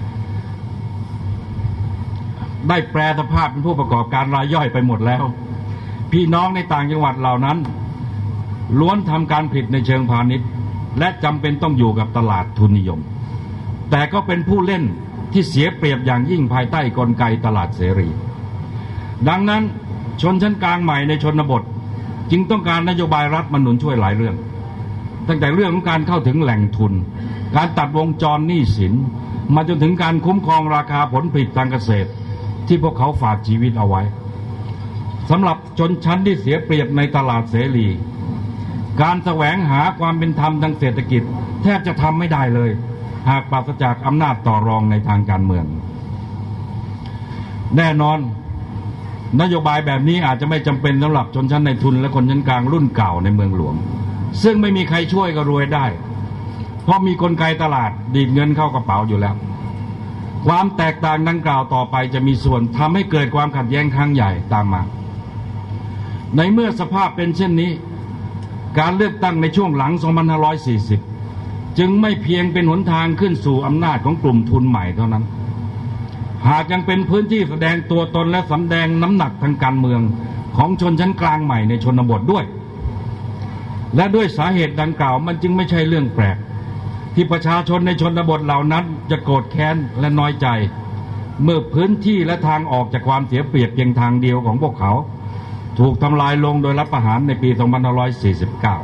ได้แปรสภาพเป็นผู้ประกอบการรายย่อยไปหมดแล้วพี่น้องในต่างจังหวัดเหล่านั้นล้วนทำการผิดในเชิงพาณิชย์และจำเป็นต้องอยู่กับตลาดทุนนิยมแต่ก็เป็นผู้เล่นที่เสียเปรียบอย่างยิ่งภายใต้กลไกตลาดเสรีดังนั้นชนชั้นกลางใหม่ในชนบทจึงต้องการนโยบายรัฐมาหนุนช่วยหลายเรื่องตั้งแต่เรื่องของการเข้าถึงแหล่งทุนการตัดวงจรหนี้สินมาจนถึงการคุ้มครองราคาผลผลิตทางเกษตรที่พวกเขาฝากชีวิตเอาไว้สำหรับชนชั้นที่เสียเปรียบในตลาดเสรีการแสวงหาความเป็นธรรมทางเศรษฐกิจแทบจะทำไม่ได้เลยหากปราศจากอำนาจต่อรองในทางการเมืองแน่นอนนโยบายแบบนี้อาจจะไม่จำเป็นสำหรับชนชั้นในทุนและคนชั้นกลางรุ่นเก่าในเมืองหลวงซึ่งไม่มีใครช่วยก็รวยได้เพราะมีกลไกตลาดดีดเงินเข้ากระเป๋าอยู่แล้วความแตกต่างดังกล่าวต่อไปจะมีส่วนทำให้เกิดความขัดแย้งครั้งใหญ่ตามมาในเมื่อสภาพเป็นเช่นนี้การเลือกตั้งในช่วงหลัง สองพันห้าร้อยสี่สิบ จึงไม่เพียงเป็นหนทางขึ้นสู่อำนาจของกลุ่มทุนใหม่เท่านั้นหากยังเป็นพื้นที่แสดงตัวตนและสำแดงน้ำหนักทางการเมืองของชนชั้นกลางใหม่ในชนบทด้วยและด้วยสาเหตุดังกล่าวมันจึงไม่ใช่เรื่องแปลกที่ประชาชนในชนบทเหล่านั้นจะโกรธแค้นและน้อยใจเมื่อพื้นที่และทางออกจากความเสียเปรียบเพียงทางเดียวของพวกเขาถูกทำลายลงโดยรัฐประหารในปี สองพันห้าร้อยสี่สิบเก้า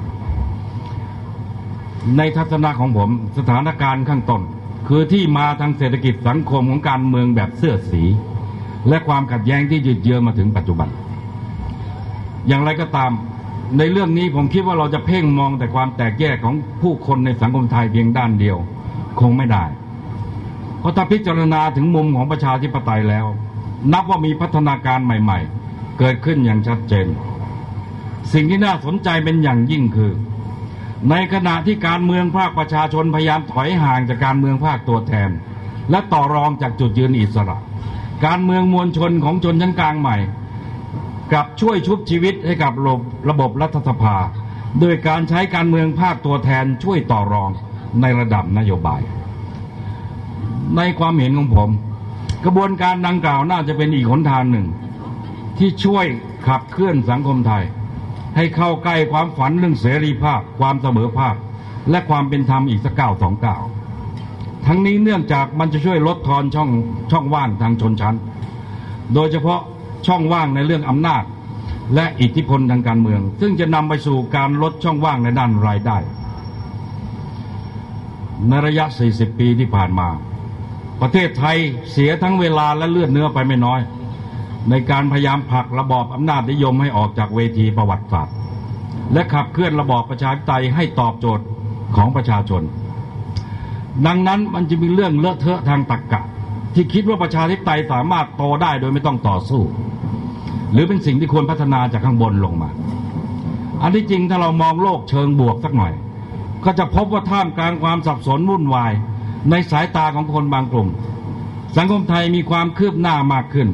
ในทัศนะของผมสถานการณ์ข้างต้นคือที่มาทางเศรษฐกิจสังคมของการเมืองแบบเสื้อสีและความขัดแย้งที่ยืดเยื้อมาถึงปัจจุบันอย่างไรก็ตามในเรื่องนี้ผมคิดว่าเราจะเพ่งมองแต่ความแตกแยกของผู้คนในสังคมไทยเพียงด้านเดียวคงไม่ได้เพราะถ้าพิจารณาถึงมุมของประชาธิปไตยแล้วนับว่ามีพัฒนาการใหม่ๆเกิดขึ้นอย่างชัดเจนสิ่งที่น่าสนใจเป็นอย่างยิ่งคือในขณะที่การเมืองภาคประชาชนพยายามถอยห่างจากการเมืองภาคตัวแทนและต่อรองจากจุดยืนอิสระการเมืองมวลชนของชนชั้นกลางใหม่กลับช่วยชุบชีวิตให้กับระบบรัฐสภาโดยการใช้การเมืองภาคตัวแทนช่วยต่อรองในระดับนโยบายในความเห็นของผมกระบวนการดังกล่าวน่าจะเป็นอีกหนทางหนึ่งที่ช่วยขับเคลื่อนสังคมไทยให้เข้าใกล้ความฝันเรื่องเสรีภาพความเสมอภาคและความเป็นธรรมอีกสักก้าวสองก้าวทั้งนี้เนื่องจากมันจะช่วยลดทอนช่องช่องว่างทางชนชั้นโดยเฉพาะช่องว่างในเรื่องอำนาจและอิทธิพลทางการเมืองซึ่งจะนำไปสู่การลดช่องว่างในด้านรายได้ในระยะสี่สิบปีที่ผ่านมาประเทศไทยเสียทั้งเวลาและเลือดเนื้อไปไม่น้อยในการพยายามผลักระบอบอำนาจนิยมให้ออกจากเวทีประวัติศาสตร์และขับเคลื่อนระบอบประชาธิปไตยให้ตอบโจทย์ของประชาชนดังนั้นมันจะมีเรื่องเลอะเทอะทางตรรกะที่คิดว่าประชาธิปไตยสามารถโตได้โดยไม่ต้องต่อสู้หรือเป็นสิ่งที่ควรพัฒนาจากข้างบนลงมาอันที่จริงถ้าเรามองโลกเชิงบวกสักหน่อยก็จะพบว่าท่ามกลางความสับสนวุ่นวายในสายตาของคนบางกลุ่มสังคมไทยมีความคืบหน้ามากขึ้น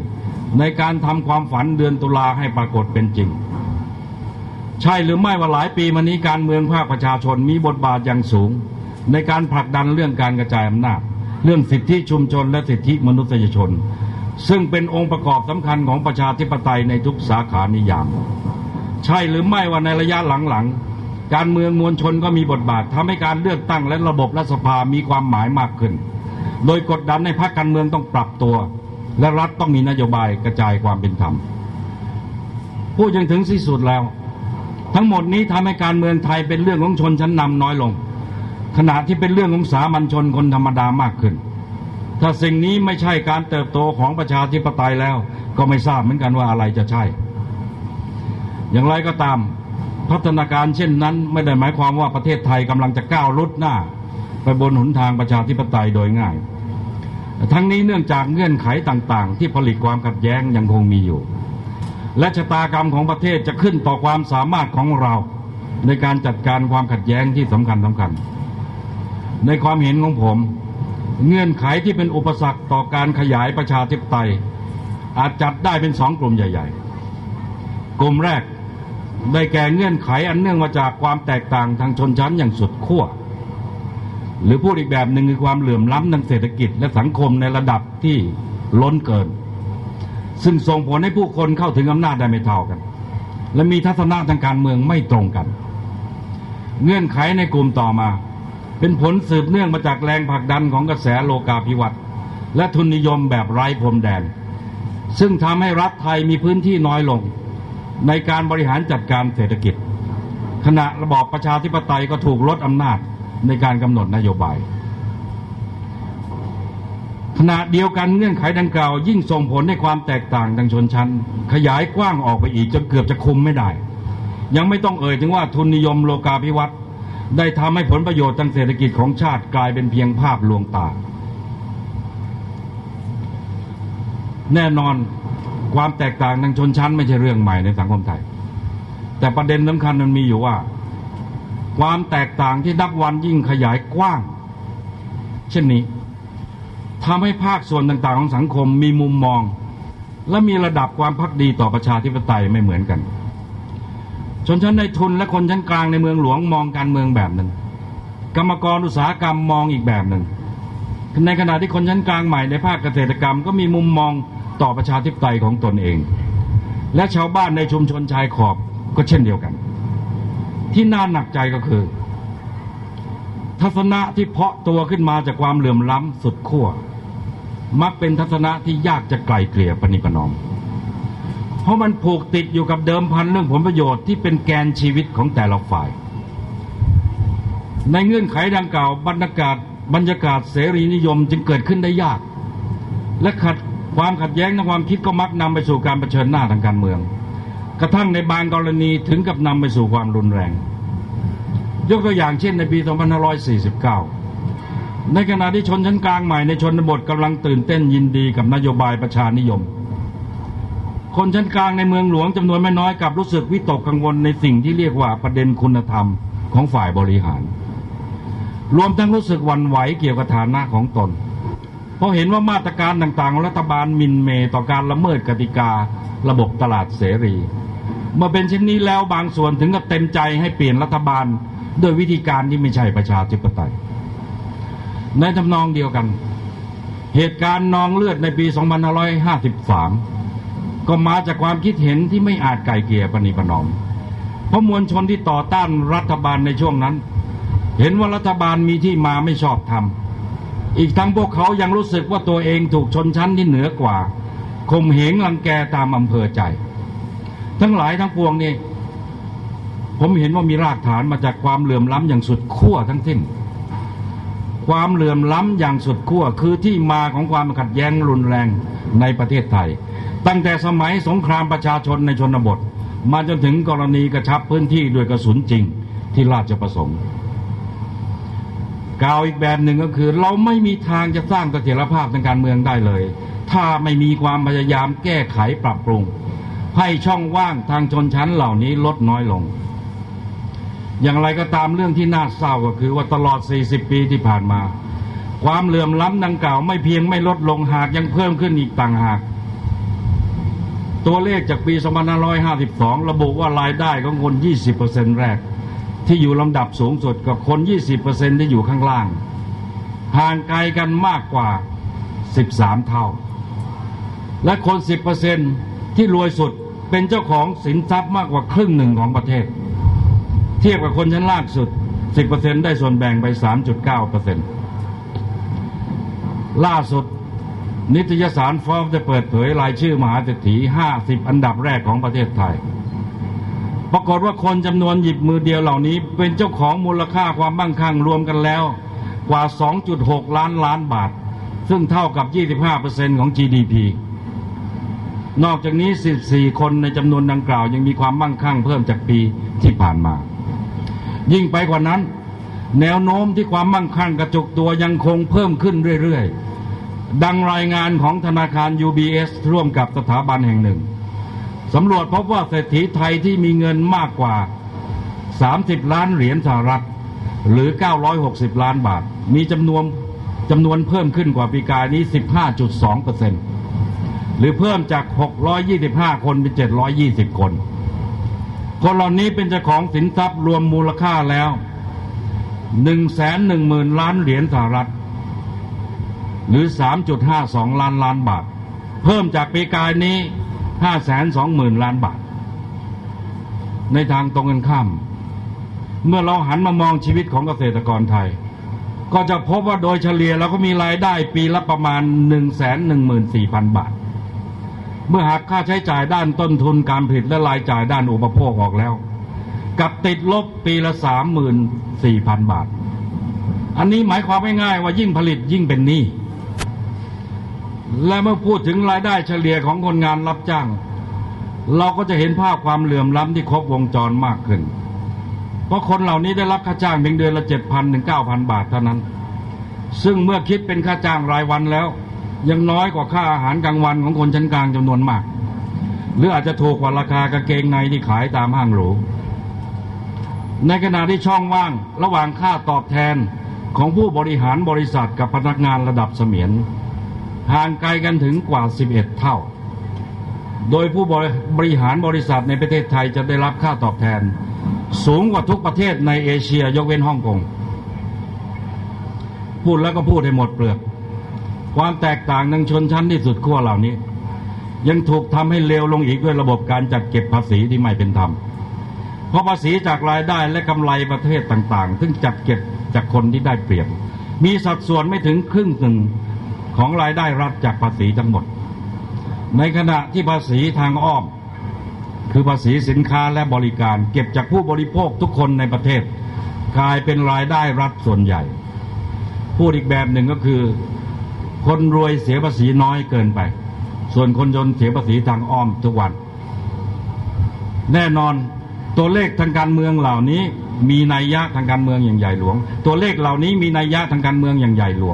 ในการทำความฝันเดือนตุลาให้ปรากฏเป็นจริงใช่หรือไม่ว่าหลายปีมานี้การเมืองภาคประชาชนมีบทบาทอย่างสูงในการผลักดันเรื่องการกระจายอำนาจเรื่องสิทธิชุมชนและสิทธิมนุษยชนซึ่งเป็นองค์ประกอบสำคัญของประชาธิปไตยในทุกสาขานิยามใช่หรือไม่ว่าในระยะหลังๆการเมืองมวลชนก็มีบทบาททำให้การเลือกตั้งและระบบรัฐสภามีความหมายมากขึ้นโดยกดดันให้พรรคการเมืองต้องปรับตัวและรัฐต้องมีนโยบายกระจายความเป็นธรรมพูดจนถึงที่สุดแล้วทั้งหมดนี้ทำให้การเมืองไทยเป็นเรื่องของชนชั้นนำน้อยลงขณะที่เป็นเรื่องของสามัญชนคนธรรมดามากขึ้นถ้าสิ่งนี้ไม่ใช่การเติบโตของประชาธิปไตยแล้วก็ไม่ทราบเหมือนกันว่าอะไรจะใช่อย่างไรก็ตามพัฒนาการเช่นนั้นไม่ได้หมายความว่าประเทศไทยกำลังจะก้าวลุดหน้าไปบนหนทางประชาธิปไตยโดยง่ายทั้งนี้เนื่องจากเงื่อนไขต่างๆที่ผลิตความขัดแย้งยังคงมีอยู่และชะตากรรมของประเทศจะขึ้นต่อความสามารถของเราในการจัดการความขัดแย้งที่สำคัญสำคัญในความเห็นของผมเงื่อนไขที่เป็นอุปสรรคต่อการขยายประชาธิปไตยอาจจัดได้เป็นสองกลุ่มใหญ่ๆกลุ่มแรกได้แก่เงื่อนไขอันเนื่องมาจากความแตกต่างทางชนชั้นอย่างสุดขั้วหรือพูดอีกแบบหนึ่งคือความเหลื่อมล้ำทางเศรษฐกิจและสังคมในระดับที่ล้นเกินซึ่งส่งผลให้ผู้คนเข้าถึงอำนาจได้ไม่เท่ากันและมีทัศนะทางการเมืองไม่ตรงกันเงื่อนไขในกลุ่มต่อมาเป็นผลสืบเนื่องมาจากแรงผลักดันของกระแสโลกาภิวัตน์และทุนนิยมแบบไร้พรมแดนซึ่งทำให้รัฐไทยมีพื้นที่น้อยลงในการบริหารจัดการเศรษฐกิจขณะระบอบประชาธิปไตยก็ถูกลดอำนาจในการกำหนดนโยบายขณะเดียวกันเงื่อนไขดังกล่าวยิ่งส่งผลให้ความแตกต่างทางชนชั้นขยายกว้างออกไปอีกจนเกือบจะคุมไม่ได้ยังไม่ต้องเอ่ยถึงว่าทุนนิยมโลกาภิวัตน์ได้ทำให้ผลประโยชน์ทางเศรษฐกิจของชาติกลายเป็นเพียงภาพลวงตาแน่นอนความแตกต่างทางชนชั้นไม่ใช่เรื่องใหม่ในสังคมไทยแต่ประเด็นสำคัญมันมีอยู่ว่าความแตกต่างที่นับวันยิ่งขยายกว้างเช่นนี้ทำให้ภาคส่วนต่างๆของสังคมมีมุมมองและมีระดับความภักดีต่อประชาธิปไตยไม่เหมือนกันชนชั้นในทุนและคนชั้นกลางในเมืองหลวงมองการเมืองแบบหนึ่งกรรมกรอุตสาหกรรมมองอีกแบบหนึ่งในขณะที่คนชั้นกลางใหม่ในภาคเกษตรกรรมก็มีมุมมองต่อประชาธิปไตยของตนเองและชาวบ้านในชุมชนชายขอบก็เช่นเดียวกันที่น่าหนักใจก็คือทัศนะที่เพาะตัวขึ้นมาจากความเหลื่อมล้ำสุดขั้วมักเป็นทัศนะที่ยากจะไกล่เกลี่ยประนีประนอมเพราะมันผูกติดอยู่กับเดิมพันเรื่องผลประโยชน์ที่เป็นแกนชีวิตของแต่ละฝ่ายในเงื่อนไขดังกล่าวบรรยากาศบรรยากาศเสรีนิยมจึงเกิดขึ้นได้ยากและขัดความขัดแย้งทางความคิดก็มักนำไปสู่การเผชิญหน้าทางการเมืองกระทั่งในบางกรณีถึงกับนำไปสู่ความรุนแรงยกตัวอย่างเช่นในปีสองพันห้าร้อยสี่สิบเก้าในขณะที่ชนชั้นกลางใหม่ในชนบทกำลังตื่นเต้นยินดีกับนโยบายประชานิยมคนชั้นกลางในเมืองหลวงจำนวนไม่น้อยกับรู้สึกวิตกกังวลในสิ่งที่เรียกว่าประเด็นคุณธรรมของฝ่ายบริหารรวมทั้งรู้สึกหวั่นไหวเกี่ยวกับฐานะของตนเพราะเห็นว่ามาตรการต่างๆของรัฐบาลหมิ่นเหม่ต่อการละเมิดกติการะบบตลาดเสรีเมื่อเป็นเช่นนี้แล้วบางส่วนถึงกับเต็มใจให้เปลี่ยนรัฐบาลโดยวิธีการที่ไม่ใช่ประชาธิปไตยในทำนองเดียวกันเหตุการณ์นองเลือดในปีสองพันห้าร้อยห้าสิบสามก็มาจากความคิดเห็นที่ไม่อาจไกล่เกลี่ยประนีประนอมเพราะมวลชนที่ต่อต้านรัฐบาลในช่วงนั้นเห็นว่ารัฐบาลมีที่มาไม่ชอบธรรมอีกทั้งพวกเขายังรู้สึกว่าตัวเองถูกชนชั้นที่เหนือกว่าข่มเหงรังแกตามอำเภอใจทั้งหลายทั้งปวงนี่ผมเห็นว่ามีรากฐานมาจากความเหลื่อมล้ำอย่างสุดขั้วทั้งสิ้นความเหลื่อมล้ำอย่างสุดขั้วคือที่มาของความขัดแย้งรุนแรงในประเทศไทยตั้งแต่สมัยสงครามประชาชนในชนบทมาจนถึงกรณีกระชับพื้นที่ด้วยกระสุนจริงที่ราชประสงค์กล่าวอีกแบบหนึ่งก็คือเราไม่มีทางจะสร้างเสถียรภาพทางการเมืองได้เลยถ้าไม่มีความพยายามแก้ไขปรับปรุงให้ช่องว่างทางชนชั้นเหล่านี้ลดน้อยลงอย่างไรก็ตามเรื่องที่น่าเศร้าก็คือว่าตลอดสี่สิบปีที่ผ่านมาความเหลื่อมล้ำดังกล่าวไม่เพียงไม่ลดลงหากยังเพิ่มขึ้นอีกต่างหากตัวเลขจากปีสองพันห้าร้อยห้าสิบสองระบุว่ารายได้ของคน ยี่สิบเปอร์เซ็นต์ แรกที่อยู่ลำดับสูงสุดกับคน ยี่สิบเปอร์เซ็นต์ ที่อยู่ข้างล่างห่างไกลกันมากกว่าสิบสามเท่าและคน สิบเปอร์เซ็นต์ ที่รวยสุดเป็นเจ้าของสินทรัพย์มากกว่าครึ่งหนึ่งของประเทศเทียบกับคนชั้นล่างสุด สิบเปอร์เซ็นต์ ได้ส่วนแบ่งไป สามจุดเก้าเปอร์เซ็นต์ ล่าสุดนิตยสาร Forbes ได้เปิดเผยรายชื่อมหาเศรษฐีห้าสิบอันดับแรกของประเทศไทยปรากฏว่าคนจำนวนหยิบมือเดียวเหล่านี้เป็นเจ้าของมูลค่าความมั่งคั่งรวมกันแล้วกว่า สองจุดหก ล้านล้านบาทซึ่งเท่ากับ ยี่สิบห้าเปอร์เซ็นต์ ของ จี ดี พี นอกจากนี้สิบสี่คนในจำนวนดังกล่าวยังมีความมั่งคั่งเพิ่มจากปีที่ผ่านมายิ่งไปกว่านั้นแนวโน้มที่ความมั่งคั่งกระจุกตัวยังคงเพิ่มขึ้นเรื่อยๆดังรายงานของธนาคาร ยู บี เอส ร่วมกับสถาบันแห่งหนึ่งสำรวจพบว่าเศรษฐีไทยที่มีเงินมากกว่าสามสิบล้านเหรียญสหรัฐหรือเก้าร้อยหกสิบล้านบาทมีจำนวนจำนวนเพิ่มขึ้นกว่าปีกายนี้ สิบห้าจุดสองเปอร์เซ็นต์ หรือเพิ่มจากหกร้อยยี่สิบห้าคนเป็นเจ็ดร้อยยี่สิบคนคนเหล่านี้เป็นเจ้าของสินทรัพย์รวมมูลค่าแล้ว หนึ่งแสนหนึ่งหมื่น ล้านเหรียญสหรัฐหรือ สามจุดห้าสอง ล้านล้านบาทเพิ่มจากปีกายนี้ ห้าแสนสองหมื่น ล้านบาทในทางตรงกันข้ามเมื่อเราหันมามองชีวิตของเกษตรกรไทยก็จะพบว่าโดยเฉลี่ยเราก็มีรายได้ปีละประมาณ หนึ่งแสนหนึ่งหมื่นสี่พัน บาทเมื่อหักค่าใช้จ่ายด้านต้นทุนการผลิตและรายจ่ายด้านอุปโภคออกแล้วกับติดลบปีละ สามหมื่นสี่พัน บาทอันนี้หมายความง่ายๆว่ายิ่งผลิตยิ่งเป็นหนี้และเมื่อพูดถึงรายได้เฉลี่ยของคนงานรับจ้างเราก็จะเห็นภาพความเหลื่อมล้ำที่ครบวงจรมากขึ้นเพราะคนเหล่านี้ได้รับค่าจ้างเพียงเดือนละ เจ็ดพัน ถึง เก้าพัน บาทเท่านั้นซึ่งเมื่อคิดเป็นค่าจ้างรายวันแล้วยังน้อยกว่าค่าอาหารกลางวันของคนชั้นกลางจำนวนมากหรืออาจจะถูกกว่าราคากางเกงในที่ขายตามห้างหรูในขณะที่ช่องว่างระหว่างค่าตอบแทนของผู้บริหารบริษัทกับพนักงานระดับเสมียนห่างไกลกันถึงกว่าสิบเอ็ดเท่าโดยผู้บริหารบริษัทในประเทศไทยจะได้รับค่าตอบแทนสูงกว่าทุกประเทศในเอเชียยกเว้นฮ่องกงพูดแล้วก็พูดให้หมดเปลือกความแตกต่างในชนชั้นที่สุดขั้วเหล่านี้ยังถูกทำให้เลวลงอีกด้วยระบบการจัดเก็บภาษีที่ไม่เป็นธรรมเพราะภาษีจากรายได้และกำไรประเทศต่างๆซึ่งจัดเก็บจากคนที่ได้เปรียบมีสัดส่วนไม่ถึงครึ่งหนึ่งของรายได้รัฐจากภาษีทั้งหมดในขณะที่ภาษีทางอ้อมคือภาษีสินค้าและบริการเก็บจากผู้บริโภคทุกคนในประเทศกลายเป็นรายได้รัฐส่วนใหญ่พูดอีกแบบหนึ่งก็คือคนรวยเสียภาษีน้อยเกินไปส่วนคนจนเสียภาษีทางอ้อมทุกวันแน่นอนตัวเลขทางการเมืองเหล่านี้มีนัยยะทางการเมืองอย่างใหญ่หลวงตัวเลขเหล่านี้มีนัยยะทางการเมืองอย่างใหญ่หลวง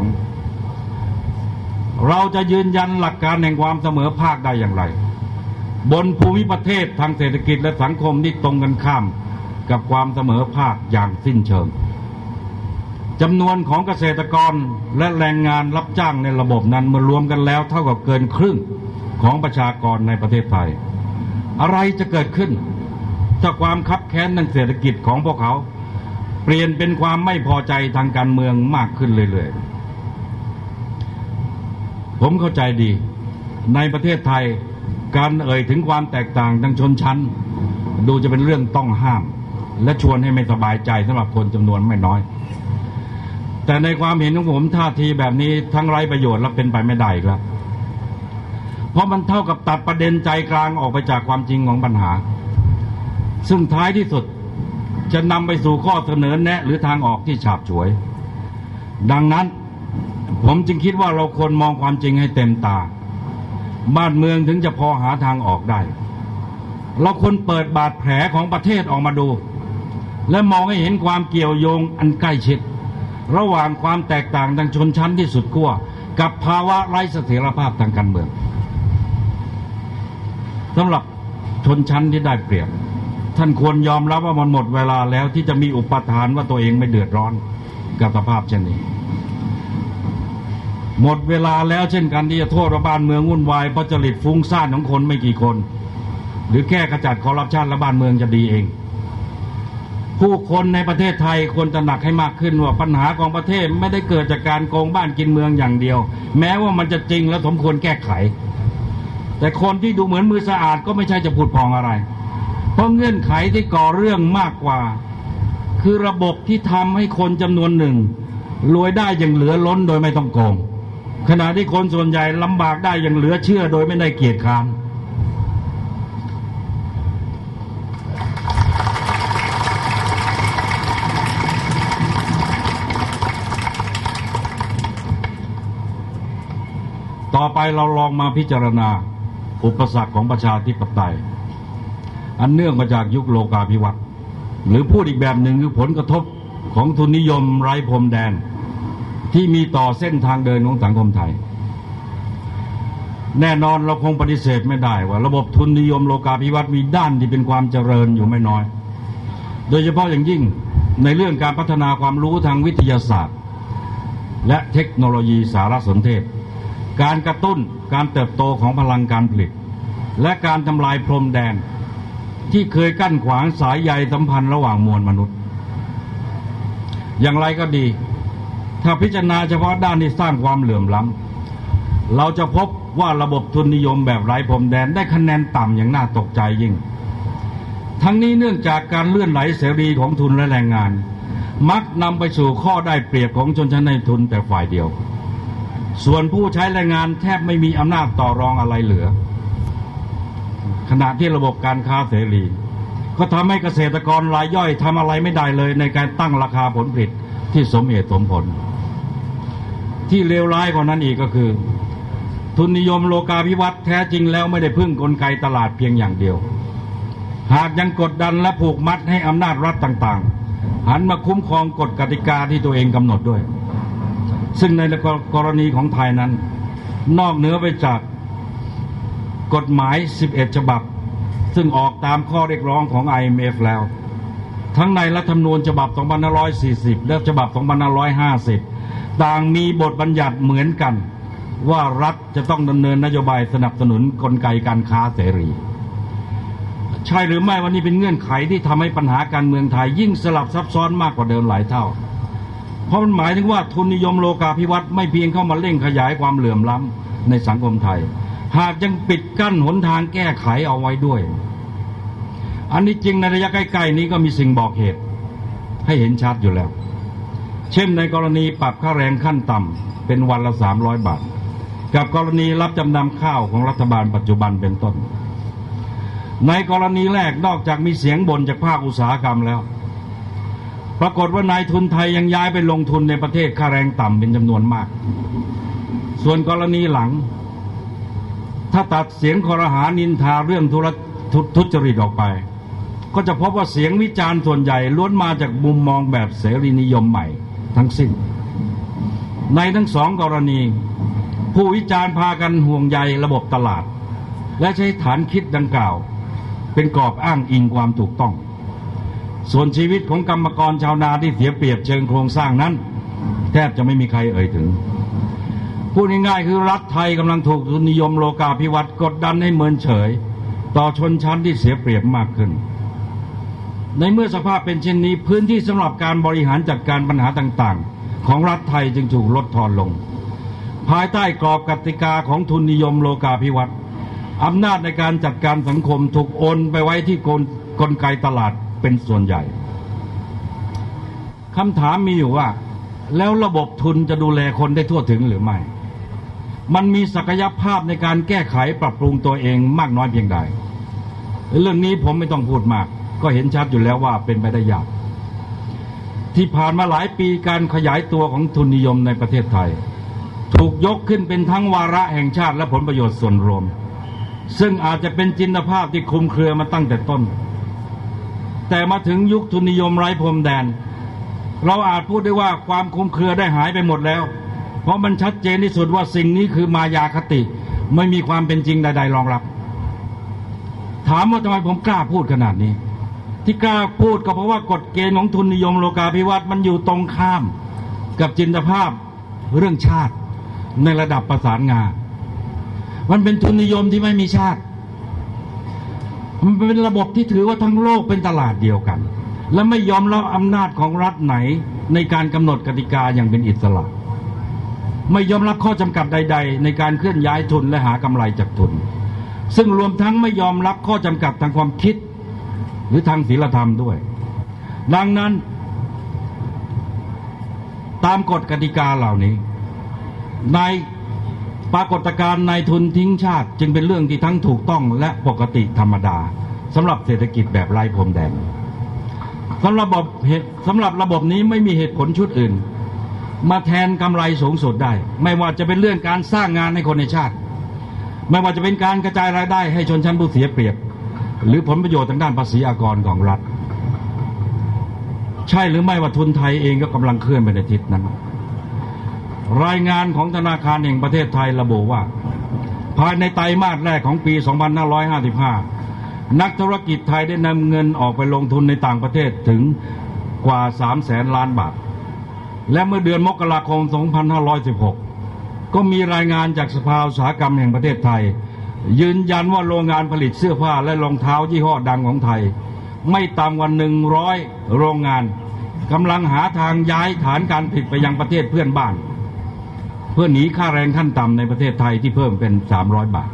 เราจะยืนยันหลักการแห่งความเสมอภาคได้อย่างไรบนภูมิประเทศทางเศรษฐกิจและสังคมที่ตรงกันข้ามกับความเสมอภาคอย่างสิ้นเชิงจำนวนของเกษตรกรและแรงงานรับจ้างในระบบนั้นเมื่อรวมกันแล้วเท่ากับเกินครึ่งของประชากรในประเทศไทยอะไรจะเกิดขึ้นถ้าความคับแค้นทางเศรษฐกิจของพวกเขาเปลี่ยนเป็นความไม่พอใจทางการเมืองมากขึ้นเรื่อยๆผมเข้าใจดีในประเทศไทยการเอ่ยถึงความแตกต่างทางชนชั้นดูจะเป็นเรื่องต้องห้ามและชวนให้ไม่สบายใจสำหรับคนจำนวนไม่น้อยแต่ในความเห็นของผมท่าทีแบบนี้ทั้งไร้ประโยชน์และเป็นไปไม่ได้ครับเพราะมันเท่ากับตัดประเด็นใจกลางออกไปจากความจริงของปัญหาซึ่งท้ายที่สุดจะนำไปสู่ข้อเสนอแนะหรือทางออกที่ฉาบฉวยดังนั้นผมจึงคิดว่าเราควรมองความจริงให้เต็มตาบ้านเมืองถึงจะพอหาทางออกได้เราควรเปิดบาดแผลของประเทศออกมาดูและมองให้เห็นความเกี่ยวโยงอันใกล้ชิดระหว่างความแตกต่างทางชนชั้นที่สุดขั้วกับภาวะไร้เสถียรภาพทางการเมืองสำหรับชนชั้นที่ได้เปรียบท่านควรยอมรับว่ามันหมดเวลาแล้วที่จะมีอุปทานว่าตัวเองไม่เดือดร้อนกับสภาพเช่นนี้หมดเวลาแล้วเช่นกันที่จะโทษว่าบ้านเมืองวุ่นวายเพราะจริตฟุ้งซ่านของคนไม่กี่คนหรือแค่ขจัดคอร์รัปชันและบ้านเมืองจะดีเองผู้คนในประเทศไทยควรตระหนักให้มากขึ้นว่าปัญหาของประเทศไม่ได้เกิดจากการโกงบ้านกินเมืองอย่างเดียวแม้ว่ามันจะจริงและสมควรแก้ไขแต่คนที่ดูเหมือนมือสะอาดก็ไม่ใช่จะผุดพองอะไรเพราะเงื่อนไขที่ก่อเรื่องมากกว่าคือระบบที่ทำให้คนจำนวนหนึ่งรวยได้อย่างเหลือล้นโดยไม่ต้องโกงขณะที่คนส่วนใหญ่ลำบากได้อย่างเหลือเชื่อโดยไม่ได้เกียจคร้านต่อไปเราลองมาพิจารณาอุปสรรคของประชาธิปไตยอันเนื่องมาจากยุคโลกาภิวัตน์หรือพูดอีกแบบหนึ่งคือผลกระทบของทุนนิยมไร้พรมแดนที่มีต่อเส้นทางเดินของสังคมไทยแน่นอนเราคงปฏิเสธไม่ได้ว่าระบบทุนนิยมโลกาภิวัตน์มีด้านที่เป็นความเจริญอยู่ไม่น้อยโดยเฉพาะอย่างยิ่งในเรื่องการพัฒนาความรู้ทางวิทยาศาสตร์และเทคโนโลยีสารสนเทศการกระตุ้นการเติบโตของพลังการผลิตและการทำลายพรมแดนที่เคยกั้นขวางสายใยสัมพันธ์ระหว่างมวลมนุษย์อย่างไรก็ดีถ้าพิจารณาเฉพาะด้านที่สร้างความเหลื่อมล้ำเราจะพบว่าระบบทุนนิยมแบบไร้พรมแดนได้คะแนนต่ำอย่างน่าตกใจยิ่งทั้งนี้เนื่องจากการเลื่อนไหลเสรีของทุนและแรงงานมักนำไปสู่ข้อได้เปรียบของชนชั้นในทุนแต่ฝ่ายเดียวส่วนผู้ใช้แรงงานแทบไม่มีอำนาจต่อรองอะไรเหลือขณะที่ระบบการค้าเสรีก็ทำให้เกษตรกรรายย่อยทำอะไรไม่ได้เลยในการตั้งราคาผลผลิตที่สมเหตุสมผลที่เลวร้ายกว่านั้นอีกก็คือทุนนิยมโลกาภิวัตน์แท้จริงแล้วไม่ได้พึ่งกลไกตลาดเพียงอย่างเดียวหากยังกดดันและผูกมัดให้อำนาจรัฐต่างๆหันมาคุ้มครองกฎกติกาที่ตัวเองกำหนดด้วยซึ่งในกรณีของไทยนั้นนอกเหนือไปจากกฎหมายสิบเอ็ดฉบับซึ่งออกตามข้อเรียกร้องของ ไอ เอ็ม เอฟ แล้วทั้งในรัฐธรรมนูญฉบับสองพันห้าร้อยสี่สิบและฉบับสองพันห้าร้อยห้าสิบต่างมีบทบัญญัติเหมือนกันว่ารัฐจะต้องดำเนินนโยบายสนับสนุนกลไกการค้าเสรีใช่หรือไม่วันนี้เป็นเงื่อนไขที่ทำให้ปัญหาการเมืองไทยยิ่งสลับซับซ้อนมากกว่าเดิมหลายเท่าเพราะมันหมายถึงว่าทุนนิยมโลกาภิวัตน์ไม่เพียงเข้ามาเร่งขยายความเหลื่อมล้ำในสังคมไทยหากยังปิดกั้นหนทางแก้ไขเอาไว้ด้วยอันนี้จริงในระยะใกล้ๆนี้ก็มีสิ่งบอกเหตุให้เห็นชัดอยู่แล้วเช่นในกรณีปรับค่าแรงขั้นต่ำเป็นวันละสามร้อยบาทกับกรณีรับจำนำข้าวของรัฐบาลปัจจุบันเป็นต้นในกรณีแรกนอกจากมีเสียงบ่นจากภาคอุตสาหกรรมแล้วปรากฏว่านายทุนไทยยังย้ายไปลงทุนในประเทศค่าแรงต่ำเป็นจำนวนมากส่วนกรณีหลังถ้าตัดเสียงคอรหานินทาเรื่องธุรทุจริตออกไปก็จะพบว่าเสียงวิจารณ์ส่วนใหญ่ล้วนมาจากมุมมองแบบเสรีนิยมใหม่ทั้งสิ้นในทั้งสองกรณีผู้วิจารณ์พากันห่วงใยระบบตลาดและใช้ฐานคิดดังกล่าวเป็นกรอบอ้างอิงความถูกต้องส่วนชีวิตของกรรมกรชาวนาที่เสียเปรียบเชิงโครงสร้างนั้นแทบจะไม่มีใครเอ่ยถึงพูดง่ายๆคือรัฐไทยกำลังถูกทุนนิยมโลกาภิวัตน์กดดันให้เมินเฉยต่อชนชั้นที่เสียเปรียบมากขึ้นในเมื่อสภาพเป็นเช่นนี้พื้นที่สำหรับการบริหารจัดการปัญหาต่างๆของรัฐไทยจึงถูกลดทอนลงภายใต้กรอบกติกาของทุนนิยมโลกาภิวัตน์อำนาจในการจัดการสังคมถูกโอนไปไว้ที่กลกลไกตลาดเป็นส่วนใหญ่คำถามมีอยู่ว่าแล้วระบบทุนจะดูแลคนได้ทั่วถึงหรือไม่มันมีศักยภาพในการแก้ไขปรับปรุงตัวเองมากน้อยเพียงใดเรื่องนี้ผมไม่ต้องพูดมากก็เห็นชัดอยู่แล้วว่าเป็นไปได้ยากที่ผ่านมาหลายปีการขยายตัวของทุนนิยมในประเทศไทยถูกยกขึ้นเป็นทั้งวาระแห่งชาติและผลประโยชน์ส่วนรวมซึ่งอาจจะเป็นจินตภาพที่คลุมเครือมาตั้งแต่ต้นแต่มาถึงยุคทุนนิยมไร้พรมแดนเราอาจพูดได้ว่าความคลุมเครือได้หายไปหมดแล้วเพราะมันชัดเจนที่สุดว่าสิ่งนี้คือมายาคติไม่มีความเป็นจริงใดๆรองรับถามว่าทำไมผมกล้าพูดขนาดนี้ที่กล้าพูดก็เพราะว่ากฎเกณฑ์ของทุนนิยมโลกาภิวัตน์มันอยู่ตรงข้ามกับจินตภาพเรื่องชาติในระดับประสานงานมันเป็นทุนนิยมที่ไม่มีชาติมันเป็นระบบที่ถือว่าทั้งโลกเป็นตลาดเดียวกันและไม่ยอมรับอำนาจของรัฐไหนในการกำหนดกติกาอย่างเป็นอิสระไม่ยอมรับข้อจำกัดใดๆในการเคลื่อนย้ายทุนและหากำไรจากทุนซึ่งรวมทั้งไม่ยอมรับข้อจำกัดทางความคิดหรือทางศีลธรรมด้วยดังนั้นตามกฎกติกาเหล่านี้ในปรากฏการณ์นายทุนทิ้งชาติจึงเป็นเรื่องที่ทั้งถูกต้องและปกติธรรมดาสำหรับเศรษฐกิจแบบไร้พรมแดนสำหรับระบบสำหรับระบบนี้ไม่มีเหตุผลชุดอื่นมาแทนกำไรสูงสุดได้ไม่ว่าจะเป็นเรื่องการสร้างงานให้คนในชาติไม่ว่าจะเป็นการกระจายรายได้ให้ชนชั้นผู้เสียเปรียบหรือผลประโยชน์ทางด้านภาษีอากรของรัฐใช่หรือไม่ว่าทุนไทยเองก็กำลังเคลื่อนไปในทิศนั้นรายงานของธนาคารแห่งประเทศไทยระบุว่าภายในไตรมาสแรกของปีสองพันห้าร้อยห้าสิบห้านักธุรกิจไทยได้นำเงินออกไปลงทุนในต่างประเทศถึงกว่า สามแสน ล้านบาทและเมื่อเดือนมกราคมสองพันห้าร้อยสิบหกก็มีรายงานจากสภาอุตสาหกรรมแห่งประเทศไทยยืนยันว่าโรงงานผลิตเสื้อผ้าและรองเท้ายี่ห้อดังของไทยไม่ต่ำกว่าหนึ่งร้อยโรงงานกำลังหาทางย้ายฐานการผลิตไปยังประเทศเพื่อนบ้านเพื่อหนีค่าแรงขั้นต่ำในประเทศไทยที่เพิ่มเป็นสามร้อยบาท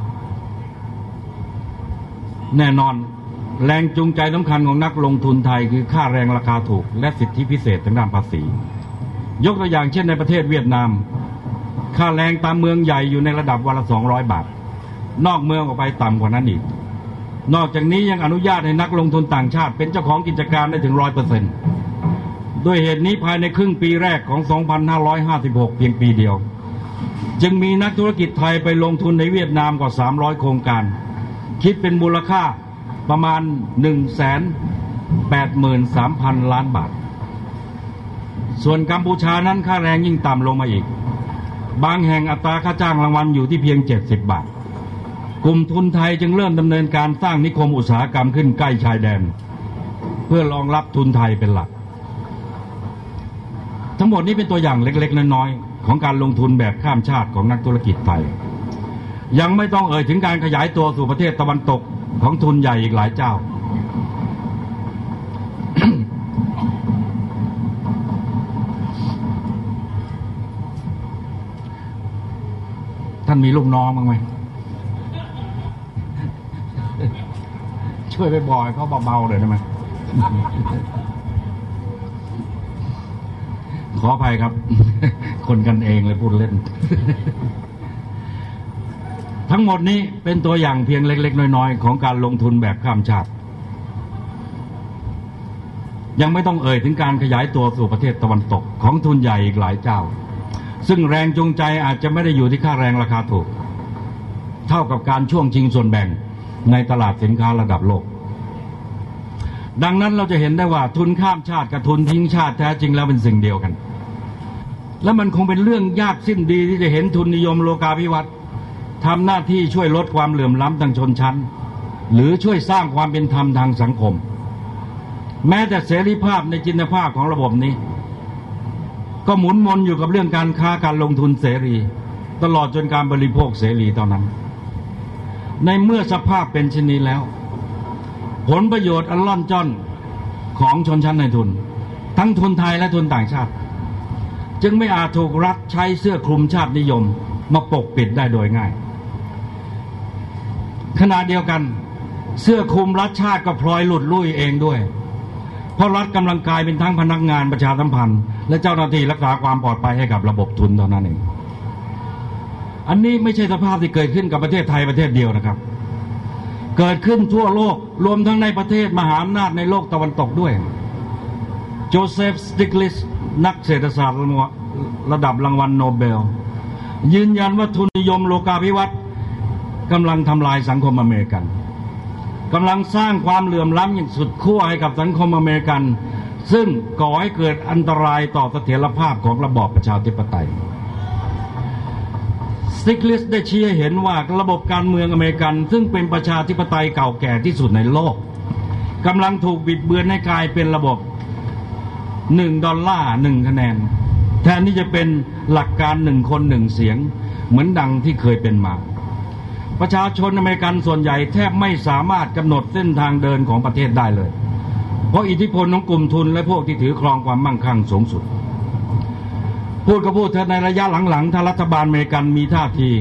แน่นอนแรงจูงใจสำคัญของนักลงทุนไทยคือค่าแรงราคาถูกและสิทธิพิเศษทางด้านภาษียกตัวอย่างเช่นในประเทศเวียดนามค่าแรงตามเมืองใหญ่อยู่ในระดับวันละสองร้อยบาทนอกเมืองออกไปต่ำกว่านั้นอีกนอกจากนี้ยังอนุญาตให้นักลงทุนต่างชาติเป็นเจ้าของกิจการได้ถึง ร้อยเปอร์เซ็นต์ ด้วยเหตุนี้ภายในครึ่งปีแรกของสองพันห้าร้อยห้าสิบหกเพียงปีเดียวจึงมีนักธุรกิจไทยไปลงทุนในเวียดนามกว่าสามร้อยโครงการคิดเป็นมูลค่าประมาณ หนึ่งแสนแปดหมื่นสามพัน ล้านบาทส่วนกัมพูชานั้นค่าแรงยิ่งต่ำลงมาอีกบางแห่งอัตราค่าจ้างรางวัลอยู่ที่เพียงเจ็ดสิบบาทกลุ่มทุนไทยจึงเริ่มดำเนินการสร้างนิคมอุตสาหกรรมขึ้นใกล้ชายแดนเพื่อรองรับทุนไทยเป็นหลักทั้งหมดนี้เป็นตัวอย่างเล็กๆน้อยๆของการลงทุนแบบข้ามชาติของนักธุรกิจไทยยังไม่ต้องเอ่ยถึงการขยายตัวสู่ประเทศตะวันตกของทุนใหญ่อีกหลายเจ้า ท่านมีลูกน้องบ้างไหม ช่วยไปบอกเขาเบาๆเลยได้ไหม ขออภัยครับ คนกันเองเลยพูดเล่น ทั้งหมดนี้เป็นตัวอย่างเพียงเล็กๆน้อยๆของการลงทุนแบบข้ามชาติยังไม่ต้องเอ่ยถึงการขยายตัวสู่ประเทศตะวันตกของทุนใหญ่อีกหลายเจ้าซึ่งแรงจูงใจอาจจะไม่ได้อยู่ที่ค่าแรงราคาถูกเท่ากับการช่วงชิงส่วนแบ่งในตลาดสินค้าระดับโลกดังนั้นเราจะเห็นได้ว่าทุนข้ามชาติกับทุนทิ้งชาติแท้จริงแล้วเป็นสิ่งเดียวกันและมันคงเป็นเรื่องยากสิ้นดีที่จะเห็นทุนนิยมโลกาภิวัตน์ทำหน้าที่ช่วยลดความเหลื่อมล้ำทางชนชั้นหรือช่วยสร้างความเป็นธรรมทางสังคมแม้แต่เสรีภาพในจินตภาพของระบบนี้ก็หมุนวนอยู่กับเรื่องการค้าการลงทุนเสรีตลอดจนการบริโภคเสรีเท่านั้นในเมื่อสภาพเป็นเช่นนี้แล้วผลประโยชน์อันล่อนจ้อนของชนชั้นในทุนทั้งทุนไทยและทุนต่างชาติจึงไม่อาจถูกรัฐใช้เสื้อคลุมชาตินิยมมาปกปิดได้โดยง่ายขณะเดียวกันเสื้อคลุมรัฐชาติก็พลอยหลุดลุ่ยเองด้วยเพราะรัฐกำลังกลายเป็นทั้งพนักงานประชาสัมพันธ์และเจ้าหน้าที่รักษาความปลอดภัยให้กับระบบทุนเท่านั้นเองอันนี้ไม่ใช่สภาพที่เกิดขึ้นกับประเทศไทยประเทศเดียวนะครับเกิดขึ้นทั่วโลกรวมทั้งในประเทศมหาอำนาจในโลกตะวันตกด้วยโจเซฟสติกลิสนักเศรษฐศาสตร์ระดับรางวัลโนเบลยืนยันว่าทุนนิยมโลกาภิวัตน์กำลังทำลายสังคมอเมริกันกำลังสร้างความเหลื่อมล้ำอย่างสุดขั้วให้กับสังคมอเมริกันซึ่งก่อให้เกิดอันตรายต่อเสถียรภาพของระบอบประชาธิปไตยสติกลิสได้ชี้ให้เห็นว่าระบบการเมืองอเมริกันซึ่งเป็นประชาธิปไตยเก่าแก่ที่สุดในโลกกำลังถูกบิดเบือนให้กลายเป็นระบบหนึ่งดอลลาร์หนึ่งคะแนนแทนที่จะเป็นหลักการหนึ่งคนหนึ่งเสียงเหมือนดังที่เคยเป็นมาปประชาชนอเมริกันส่วนใหญ่แทบไม่สามารถกำหนดเส้นทางเดินของประเทศได้เลยเพราะอิทธิพลของกลุ่มทุนและพวกที่ถือครองความมั่งคั่งสูงสุดพูดก็พูดเถอะในระยะหลังๆถ้ารัฐบาลอเมริกันมีท่าที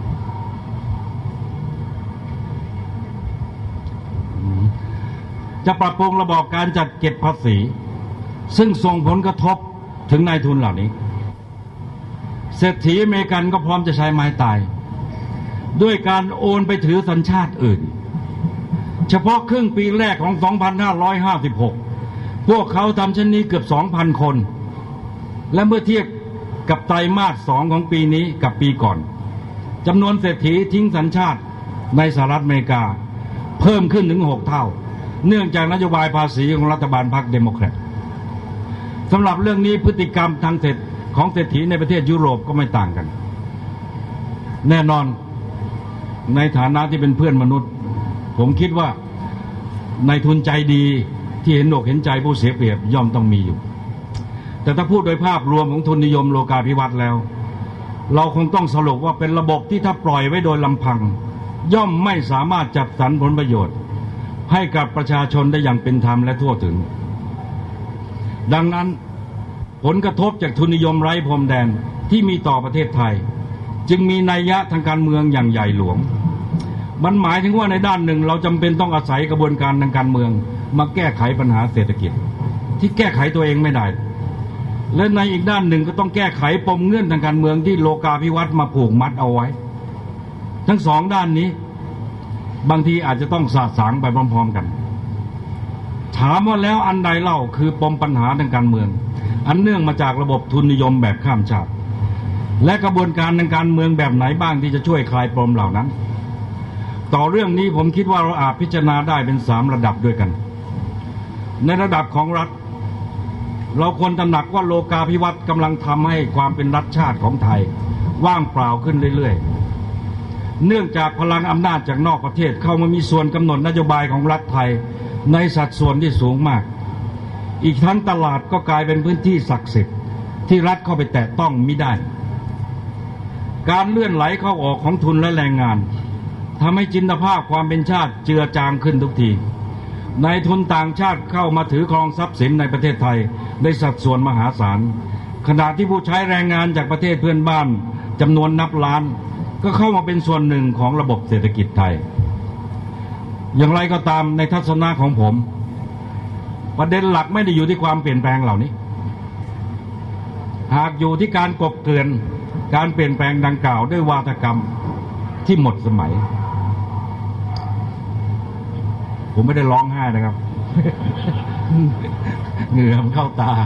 จะปรับปรุงระบอบการจัดเก็บภาษีซึ่งส่งผลกระทบถึงนายทุนเหล่านี้เศรษฐีอเมริกันก็พร้อมจะใช้ไม้ตายด้วยการโอนไปถือสัญชาติอื่นเฉพาะครึ่งปีแรกของ สองพันห้าร้อยห้าสิบหก พวกเขาทำเช่นนี้เกือบ สองพัน คนและเมื่อเทียบกับไตรมาสสองของปีนี้กับปีก่อนจำนวนเศรษฐีทิ้งสัญชาติในสหรัฐอเมริกาเพิ่มขึ้นถึงหกเท่าเนื่องจากนโยบายภาษีของรัฐบาลพรรคเดโมแครตสำหรับเรื่องนี้พฤติกรรมทางเศรษฐของเศรษฐีในประเทศยุโรปก็ไม่ต่างกันแน่นอนในฐานะที่เป็นเพื่อนมนุษย์ผมคิดว่านายทุนใจดีที่เห็นอกเห็นใจผู้เสียเปรียบย่อมต้องมีอยู่แต่ถ้าพูดโดยภาพรวมของทุนนิยมโลกาภิวัตน์แล้วเราคงต้องสรุปว่าเป็นระบบที่ถ้าปล่อยไว้โดยลำพังย่อมไม่สามารถจัดสรรผลประโยชน์ให้กับประชาชนได้อย่างเป็นธรรมและทั่วถึงดังนั้นผลกระทบจากทุนนิยมไร้พรมแดนที่มีต่อประเทศไทยจึงมีนัยยะทางการเมืองอย่างใหญ่หลวงมันหมายถึงว่าในด้านหนึ่งเราจำเป็นต้องอาศัยกระบวนการทางการเมืองมาแก้ไขปัญหาเศรษฐกิจที่แก้ไขตัวเองไม่ได้และในอีกด้านหนึ่งก็ต้องแก้ไขปมเงื่อนทางการเมืองที่โลกาภิวัตน์มาผูกมัดเอาไว้ทั้งสองด้านนี้บางทีอาจจะต้องสะสางไปพร้อมๆกันถามว่าแล้วอันใดเล่าคือปมปัญหาทางการเมืองอันเนื่องมาจากระบบทุนนิยมแบบข้ามชาติและกระบวนการทางการเมืองแบบไหนบ้างที่จะช่วยคลายปมเหล่านั้นต่อเรื่องนี้ผมคิดว่าเราอาจพิจารณาได้เป็นสามระดับด้วยกันในระดับของรัฐเราควรตระหนักว่าโลกาภิวัตน์กำลังทำให้ความเป็นรัฐชาติของไทยว่างเปล่าขึ้นเรื่อยๆเนื่องจากพลังอำนาจจากนอกประเทศเข้ามามีส่วนกำหนดนโยบายของรัฐไทยในสัดส่วนที่สูงมากอีกทั้งตลาดก็กลายเป็นพื้นที่ศักดิ์สิทธิ์ที่รัฐเข้าไปแตะต้องมิได้การเลื่อนไหลเข้าออกของทุนและแรงงานทำให้จินตภาพความเป็นชาติเจือจางขึ้นทุกทีนายทุนต่างชาติเข้ามาถือครองทรัพย์สินในประเทศไทยในสัดส่วนมหาศาลขณะที่ผู้ใช้แรงงานจากประเทศเพื่อนบ้านจำนวนนับล้านก็เข้ามาเป็นส่วนหนึ่งของระบบเศรษฐกิจไทยอย่างไรก็ตามในทัศนะของผมประเด็นหลักไม่ได้อยู่ที่ความเปลี่ยนแปลงเหล่านี้หากอยู่ที่การกบเกลื่อนการเปลี่ยนแปลงดังกล่าวด้วยวาทกรรมที่หมดสมัยผมไม่ได้ร้องไห้นะครับ เหงื่อมันเข้าตา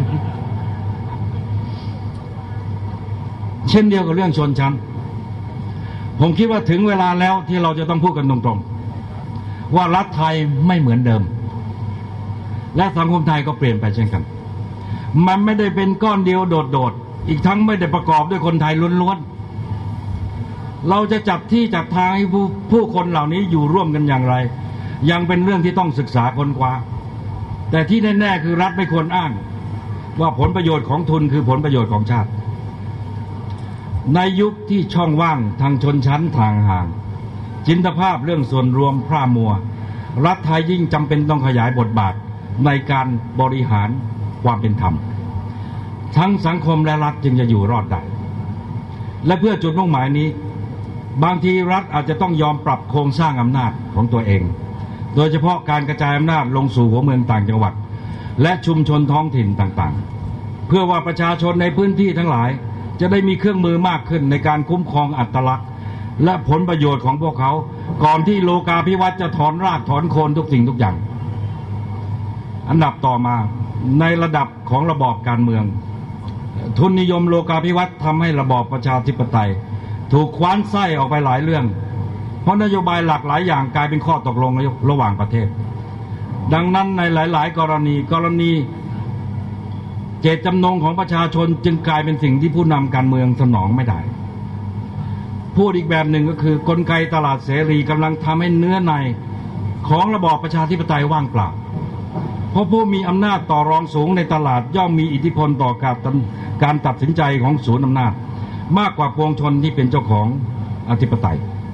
เช่นเดียวกับเรื่องชนชั้นผมคิดว่าถึงเวลาแล้วที่เราจะต้องพูดกันตรงๆว่ารัฐไทยไม่เหมือนเดิมและสังคมไทยก็เปลี่ยนไปเช่นกันมันไม่ได้เป็นก้อนเดียวโดดๆอีกทั้งไม่ได้ประกอบด้วยคนไทยล้วนๆเราจะจับที่จับทางให้ผู้ผู้คนเหล่านี้อยู่ร่วมกันอย่างไรยังเป็นเรื่องที่ต้องศึกษาค้นคว้าแต่ที่แน่ๆคือรัฐไม่ควรอ้างว่าผลประโยชน์ของทุนคือผลประโยชน์ของชาติในยุคที่ช่องว่างทางชนชั้นทางห่างจินตภาพเรื่องส่วนรวมพร่ามัวรัฐไทยยิ่งจำเป็นต้องขยายบทบาทในการบริหารความเป็นธรรมทั้งสังคมและรัฐจึงจะอยู่รอดได้และเพื่อจุดมุ่งหมายนี้บางทีรัฐอาจจะต้องยอมปรับโครงสร้างอำนาจของตัวเองโดยเฉพาะการกระจายอำนาจลงสู่หัวเมืองต่างจังหวัดและชุมชนท้องถิ่นต่างๆเพื่อว่าประชาชนในพื้นที่ทั้งหลายจะได้มีเครื่องมือมากขึ้นในการคุ้มครองอัตลักษณ์และผลประโยชน์ของพวกเขาก่อนที่โลกาภิวัตน์จะถอนรากถอนโคนทุกสิ่งทุกอย่างอันดับต่อมาในระดับของระบอบการเมืองทุนนิยมโลกาภิวัตน์ทำให้ระบอบประชาธิปไตยถูกคว้านไส้ออกไปหลายเรื่องเพราะนโยบายหลากหลายอย่างกลายเป็นข้อตกลงระหว่างประเทศดังนั้นในหลายๆกรณีกรณีเจตจำนงของประชาชนจึงกลายเป็นสิ่งที่ผู้นำการเมืองสนองไม่ได้พูดอีกแบบหนึ่งก็คือกลไกตลาดเสรีกำลังทำให้เนื้อในของระบอบประชาธิปไตยว่างเปล่าเพราะผู้มีอำนาจต่อรองสูงในตลาดย่อมมีอิทธิพลต่อการการตัดสินใจของศูนย์อำนาจมากกว่าปวงชนที่เป็นเจ้าของอธิปไตย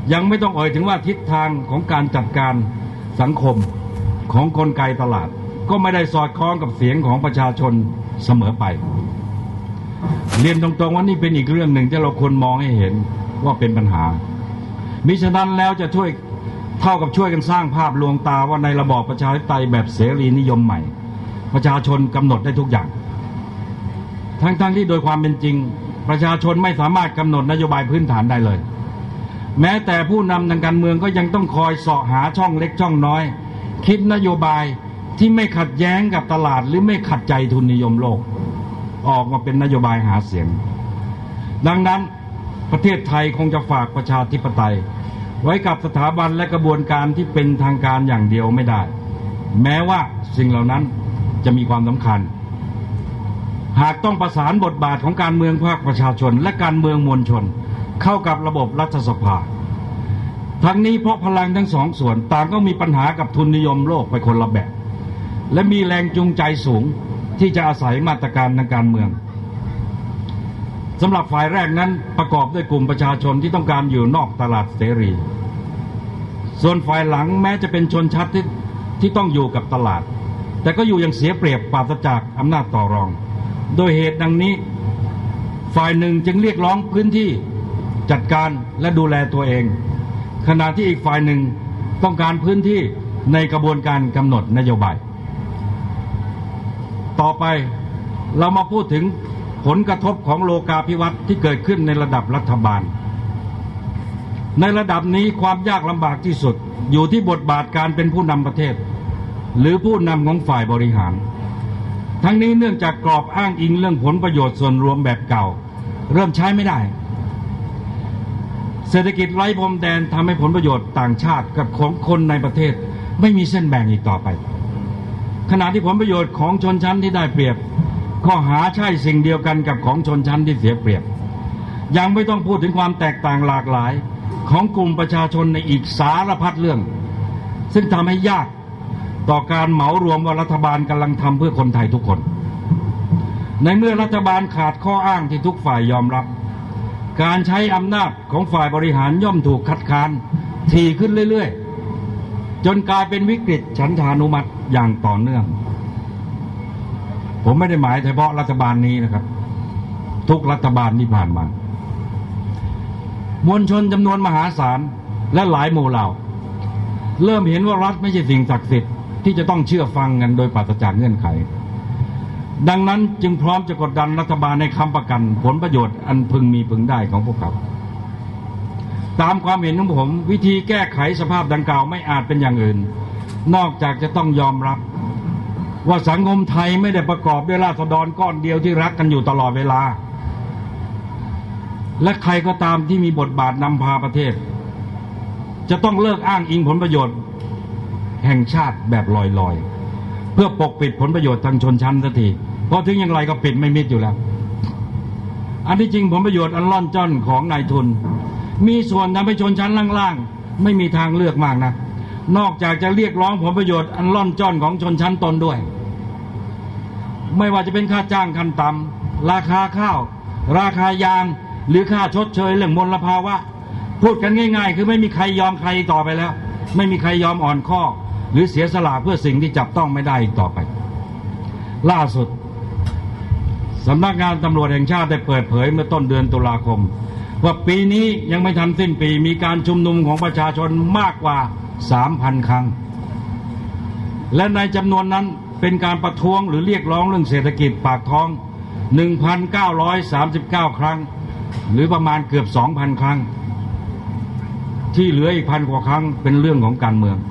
ยังไม่ต้องเอ่ยถึงว่าทิศทางของการจัดการสังคมของกลไกตลาดก็ไม่ได้สอดคล้องกับเสียงของประชาชนเสมอไปเรียนตรงๆว่านี่เป็นอีกเรื่องหนึ่งที่เราควรมองให้เห็นว่าเป็นปัญหามิฉะนั้นแล้วจะช่วยเท่ากับช่วยกันสร้างภาพลวงตาว่าในระบอบประชาธิปไตยแบบเสรีนิยมใหม่ประชาชนกำหนดได้ทุกอย่างทั้งๆที่โดยความเป็นจริงประชาชนไม่สามารถกำหนดนโยบายพื้นฐานได้เลยแม้แต่ผู้นำทางการเมืองก็ยังต้องคอยเสาะหาช่องเล็กช่องน้อยคิดนโยบายที่ไม่ขัดแย้งกับตลาดหรือไม่ขัดใจทุนนิยมโลกออกมาเป็นนโยบายหาเสียงดังนั้นประเทศไทยคงจะฝากประชาธิปไตยไว้กับสถาบันและกระบวนการที่เป็นทางการอย่างเดียวไม่ได้แม้ว่าสิ่งเหล่านั้นจะมีความสำคัญหากต้องประสานบทบาทของการเมืองภาคประชาชนและการเมืองมวลชนเข้ากับระบบรัฐสภาทั้งนี้เพราะพลังทั้งสองส่วนต่างก็มีปัญหากับทุนนิยมโลกไปคนละแบบและมีแรงจูงใจสูงที่จะอาศัยมาตรการทางการเมืองสำหรับฝ่ายแรกนั้นประกอบด้วยกลุ่มประชาชนที่ต้องการอยู่นอกตลาดเสรีส่วนฝ่ายหลังแม้จะเป็นชนชั้นที่ที่ต้องอยู่กับตลาดแต่ก็อยู่อย่างเสียเปรียบปราศจากอำนาจต่อรองโดยเหตุดังนี้ฝ่ายหนึ่งจึงเรียกร้องพื้นที่จัดการและดูแลตัวเองขณะที่อีกฝ่ายหนึ่งต้องการพื้นที่ในกระบวนการกำหนดนโยบายต่อไปเรามาพูดถึงผลกระทบของโลกาภิวัตน์ที่เกิดขึ้นในระดับรัฐบาลในระดับนี้ความยากลำบากที่สุดอยู่ที่บทบาทการเป็นผู้นำประเทศหรือผู้นำของฝ่ายบริหารทั้งนี้เนื่องจากกรอบอ้างอิงเรื่องผลประโยชน์ส่วนรวมแบบเก่าเริ่มใช้ไม่ได้เศรษฐกิจไร้พรมแดนทำให้ผลประโยชน์ต่างชาติกับของคนในประเทศไม่มีเส้นแบ่งอีกต่อไปขณะที่ผลประโยชน์ของชนชั้นที่ได้เปรียบก็หาใช่สิ่งเดียวกันกับของชนชั้นที่เสียเปรียบยังไม่ต้องพูดถึงความแตกต่างหลากหลายของกลุ่มประชาชนในอีกสารพัดเรื่องซึ่งทำให้ยากต่อการเหมารวมว่ารัฐบาลกำลังทำเพื่อคนไทยทุกคนในเมื่อรัฐบาลขาดข้ออ้างที่ทุกฝ่ายยอมรับการใช้อำนาจของฝ่ายบริหารย่อมถูกคัดค้านถี่ขึ้นเรื่อยๆจนกลายเป็นวิกฤตฉันทานุมัติอย่างต่อเนื่องผมไม่ได้หมายเฉพาะรัฐบาลนี้นะครับทุกรัฐบาลที่ผ่านมามวลชนจำนวนมหาศาลและหลายหมู่เหล่าเริ่มเห็นว่ารัฐไม่ใช่สิ่งศักดิ์สิทธิ์ที่จะต้องเชื่อฟังกันโดยปราศจากเงื่อนไขดังนั้นจึงพร้อมจะกดดันรัฐบาลในค้ำประกันผลประโยชน์อันพึงมีพึงได้ของพวกเขาตามความเห็นของผมวิธีแก้ไขสภาพดังกล่าวไม่อาจเป็นอย่างอื่นนอกจากจะต้องยอมรับว่าสังคมไทยไม่ได้ประกอบด้วยราษฎรก้อนเดียวที่รักกันอยู่ตลอดเวลาและใครก็ตามที่มีบทบาทนำพาประเทศจะต้องเลิกอ้างอิงผลประโยชน์แห่งชาติแบบลอยๆเพื่อปกปิดผลประโยชน์ทางชนชั้นสักทีเพราะถึงอย่างไรก็ปิดไม่มิดอยู่แล้วอันที่จริงผลประโยชน์อันล่อนจ้อนของนายทุนมีส่วนทำให้ชนชั้นล่างๆไม่มีทางเลือกมากนะนอกจากจะเรียกร้องผลประโยชน์อันล่อนจ้อนของชนชั้นตนด้วยไม่ว่าจะเป็นค่าจ้างขั้นต่ำราคาข้าวราคายางหรือค่าชดเชยเรื่องมลภาวะพูดกันง่ายๆคือไม่มีใครยอมใครต่อไปแล้วไม่มีใครยอมอ่อนข้อหรือเสียสละเพื่อสิ่งที่จับต้องไม่ได้อีกต่อไปล่าสุดสำนักงานตำรวจแห่งชาติได้เปิดเผยเมื่อต้นเดือนตุลาคมว่าปีนี้ยังไม่ทันสิ้นปีมีการชุมนุมของประชาชนมากกว่า สามพัน ครั้งและในจำนวนนั้นเป็นการประท้วงหรือเรียกร้องเรื่องเศรษฐกิจปากท้อง หนึ่งพันเก้าร้อยสามสิบเก้า ครั้งหรือประมาณเกือบ สองพัน ครั้งที่เหลืออีกพันกว่าครั้งเป็นเรื่องของการเมือง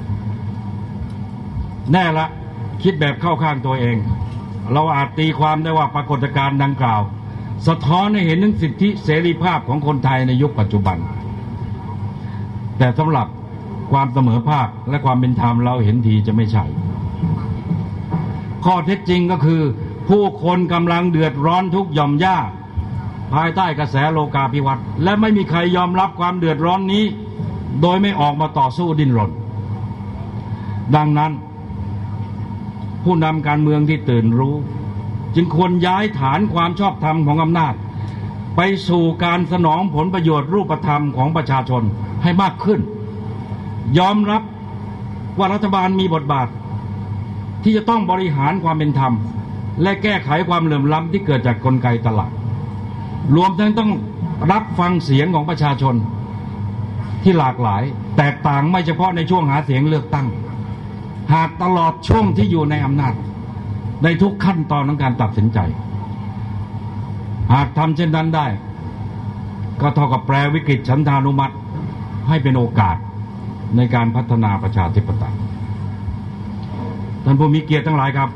แน่ละคิดแบบเข้าข้างตัวเองเราอาจตีความได้ว่าปรากฏการณ์ดังกล่าวสะท้อนให้เห็นถึงสิทธิเสรีภาพของคนไทยในยุคปัจจุบันแต่สำหรับความเสมอภาคและความเป็นธรรมเราเห็นทีจะไม่ใช่ข้อเท็จจริงก็คือผู้คนกำลังเดือดร้อนทุกหย่อมย่าภายใต้กระแสโลกาภิวัตน์และไม่มีใครยอมรับความเดือดร้อนนี้โดยไม่ออกมาต่อสู้ดิ้นรนดังนั้นผู้นำการเมืองที่ตื่นรู้จึงควรย้ายฐานความชอบธรรมของอำนาจไปสู่การสนองผลประโยชน์รูปธรรมของประชาชนให้มากขึ้นยอมรับว่ารัฐบาลมีบทบาทที่จะต้องบริหารความเป็นธรรมและแก้ไขความเหลื่อมล้ำที่เกิดจากกลไกตลาดรวมทั้งต้องรับฟังเสียงของประชาชนที่หลากหลายแตกต่างไม่เฉพาะในช่วงหาเสียงเลือกตั้งหากตลอดช่วงที่อยู่ในอำนาจในทุกขั้นตอนของการตัดสินใจหากทำเช่นนั้นได้ก็เท่ากับแปลวิกฤตฉันทานุมัติให้เป็นโอกาสในการพัฒนาประชาธิปไตยท่านผู้มีเกียรติทั้งหลายครับ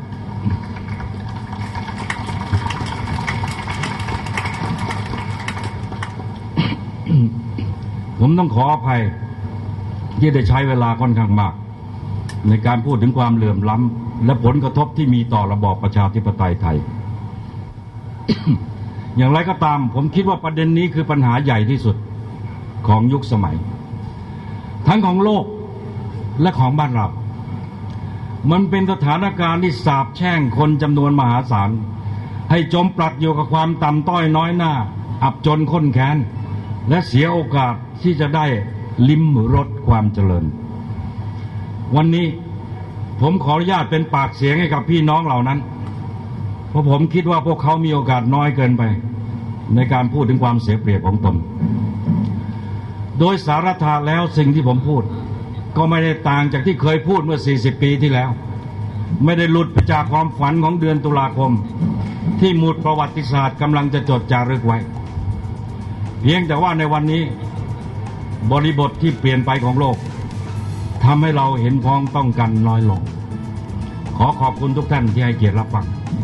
ผมต้องขออภัยที่ได้ใช้เวลาค่อนข้างมากในการพูดถึงความเหลื่อมล้ำและผลกระทบที่มีต่อระบอบประชาธิปไตยไทย อย่างไรก็ตามผมคิดว่าประเด็นนี้คือปัญหาใหญ่ที่สุดของยุคสมัยทั้งของโลกและของบ้านเรามันเป็นสถานการณ์ที่สาปแช่งคนจำนวนมหาศาลให้จมปลักอยู่กับความต่ำต้อยน้อยหน้าอับจนข้นแค้นและเสียโอกาสที่จะได้ลิ้มรสความเจริญวันนี้ผมขออนุญาตเป็นปากเสียงให้กับพี่น้องเหล่านั้นเพราะผมคิดว่าพวกเขามีโอกาสน้อยเกินไปในการพูดถึงความเสียเปรียบของตนโดยสาระธาแล้วสิ่งที่ผมพูดก็ไม่ได้ต่างจากที่เคยพูดเมื่อสี่สิบปีที่แล้วไม่ได้หลุดไปจากความฝันของเดือนตุลาคมที่หมุดประวัติศาสตร์กำลังจะจดจารึกไว้เพียงแต่ว่าในวันนี้บริบทที่เปลี่ยนไปของโลกทำให้เราเห็นพ้องต้องกันน้อยลงขอขอบคุณทุกท่านที่ให้เกียรติรับฟัง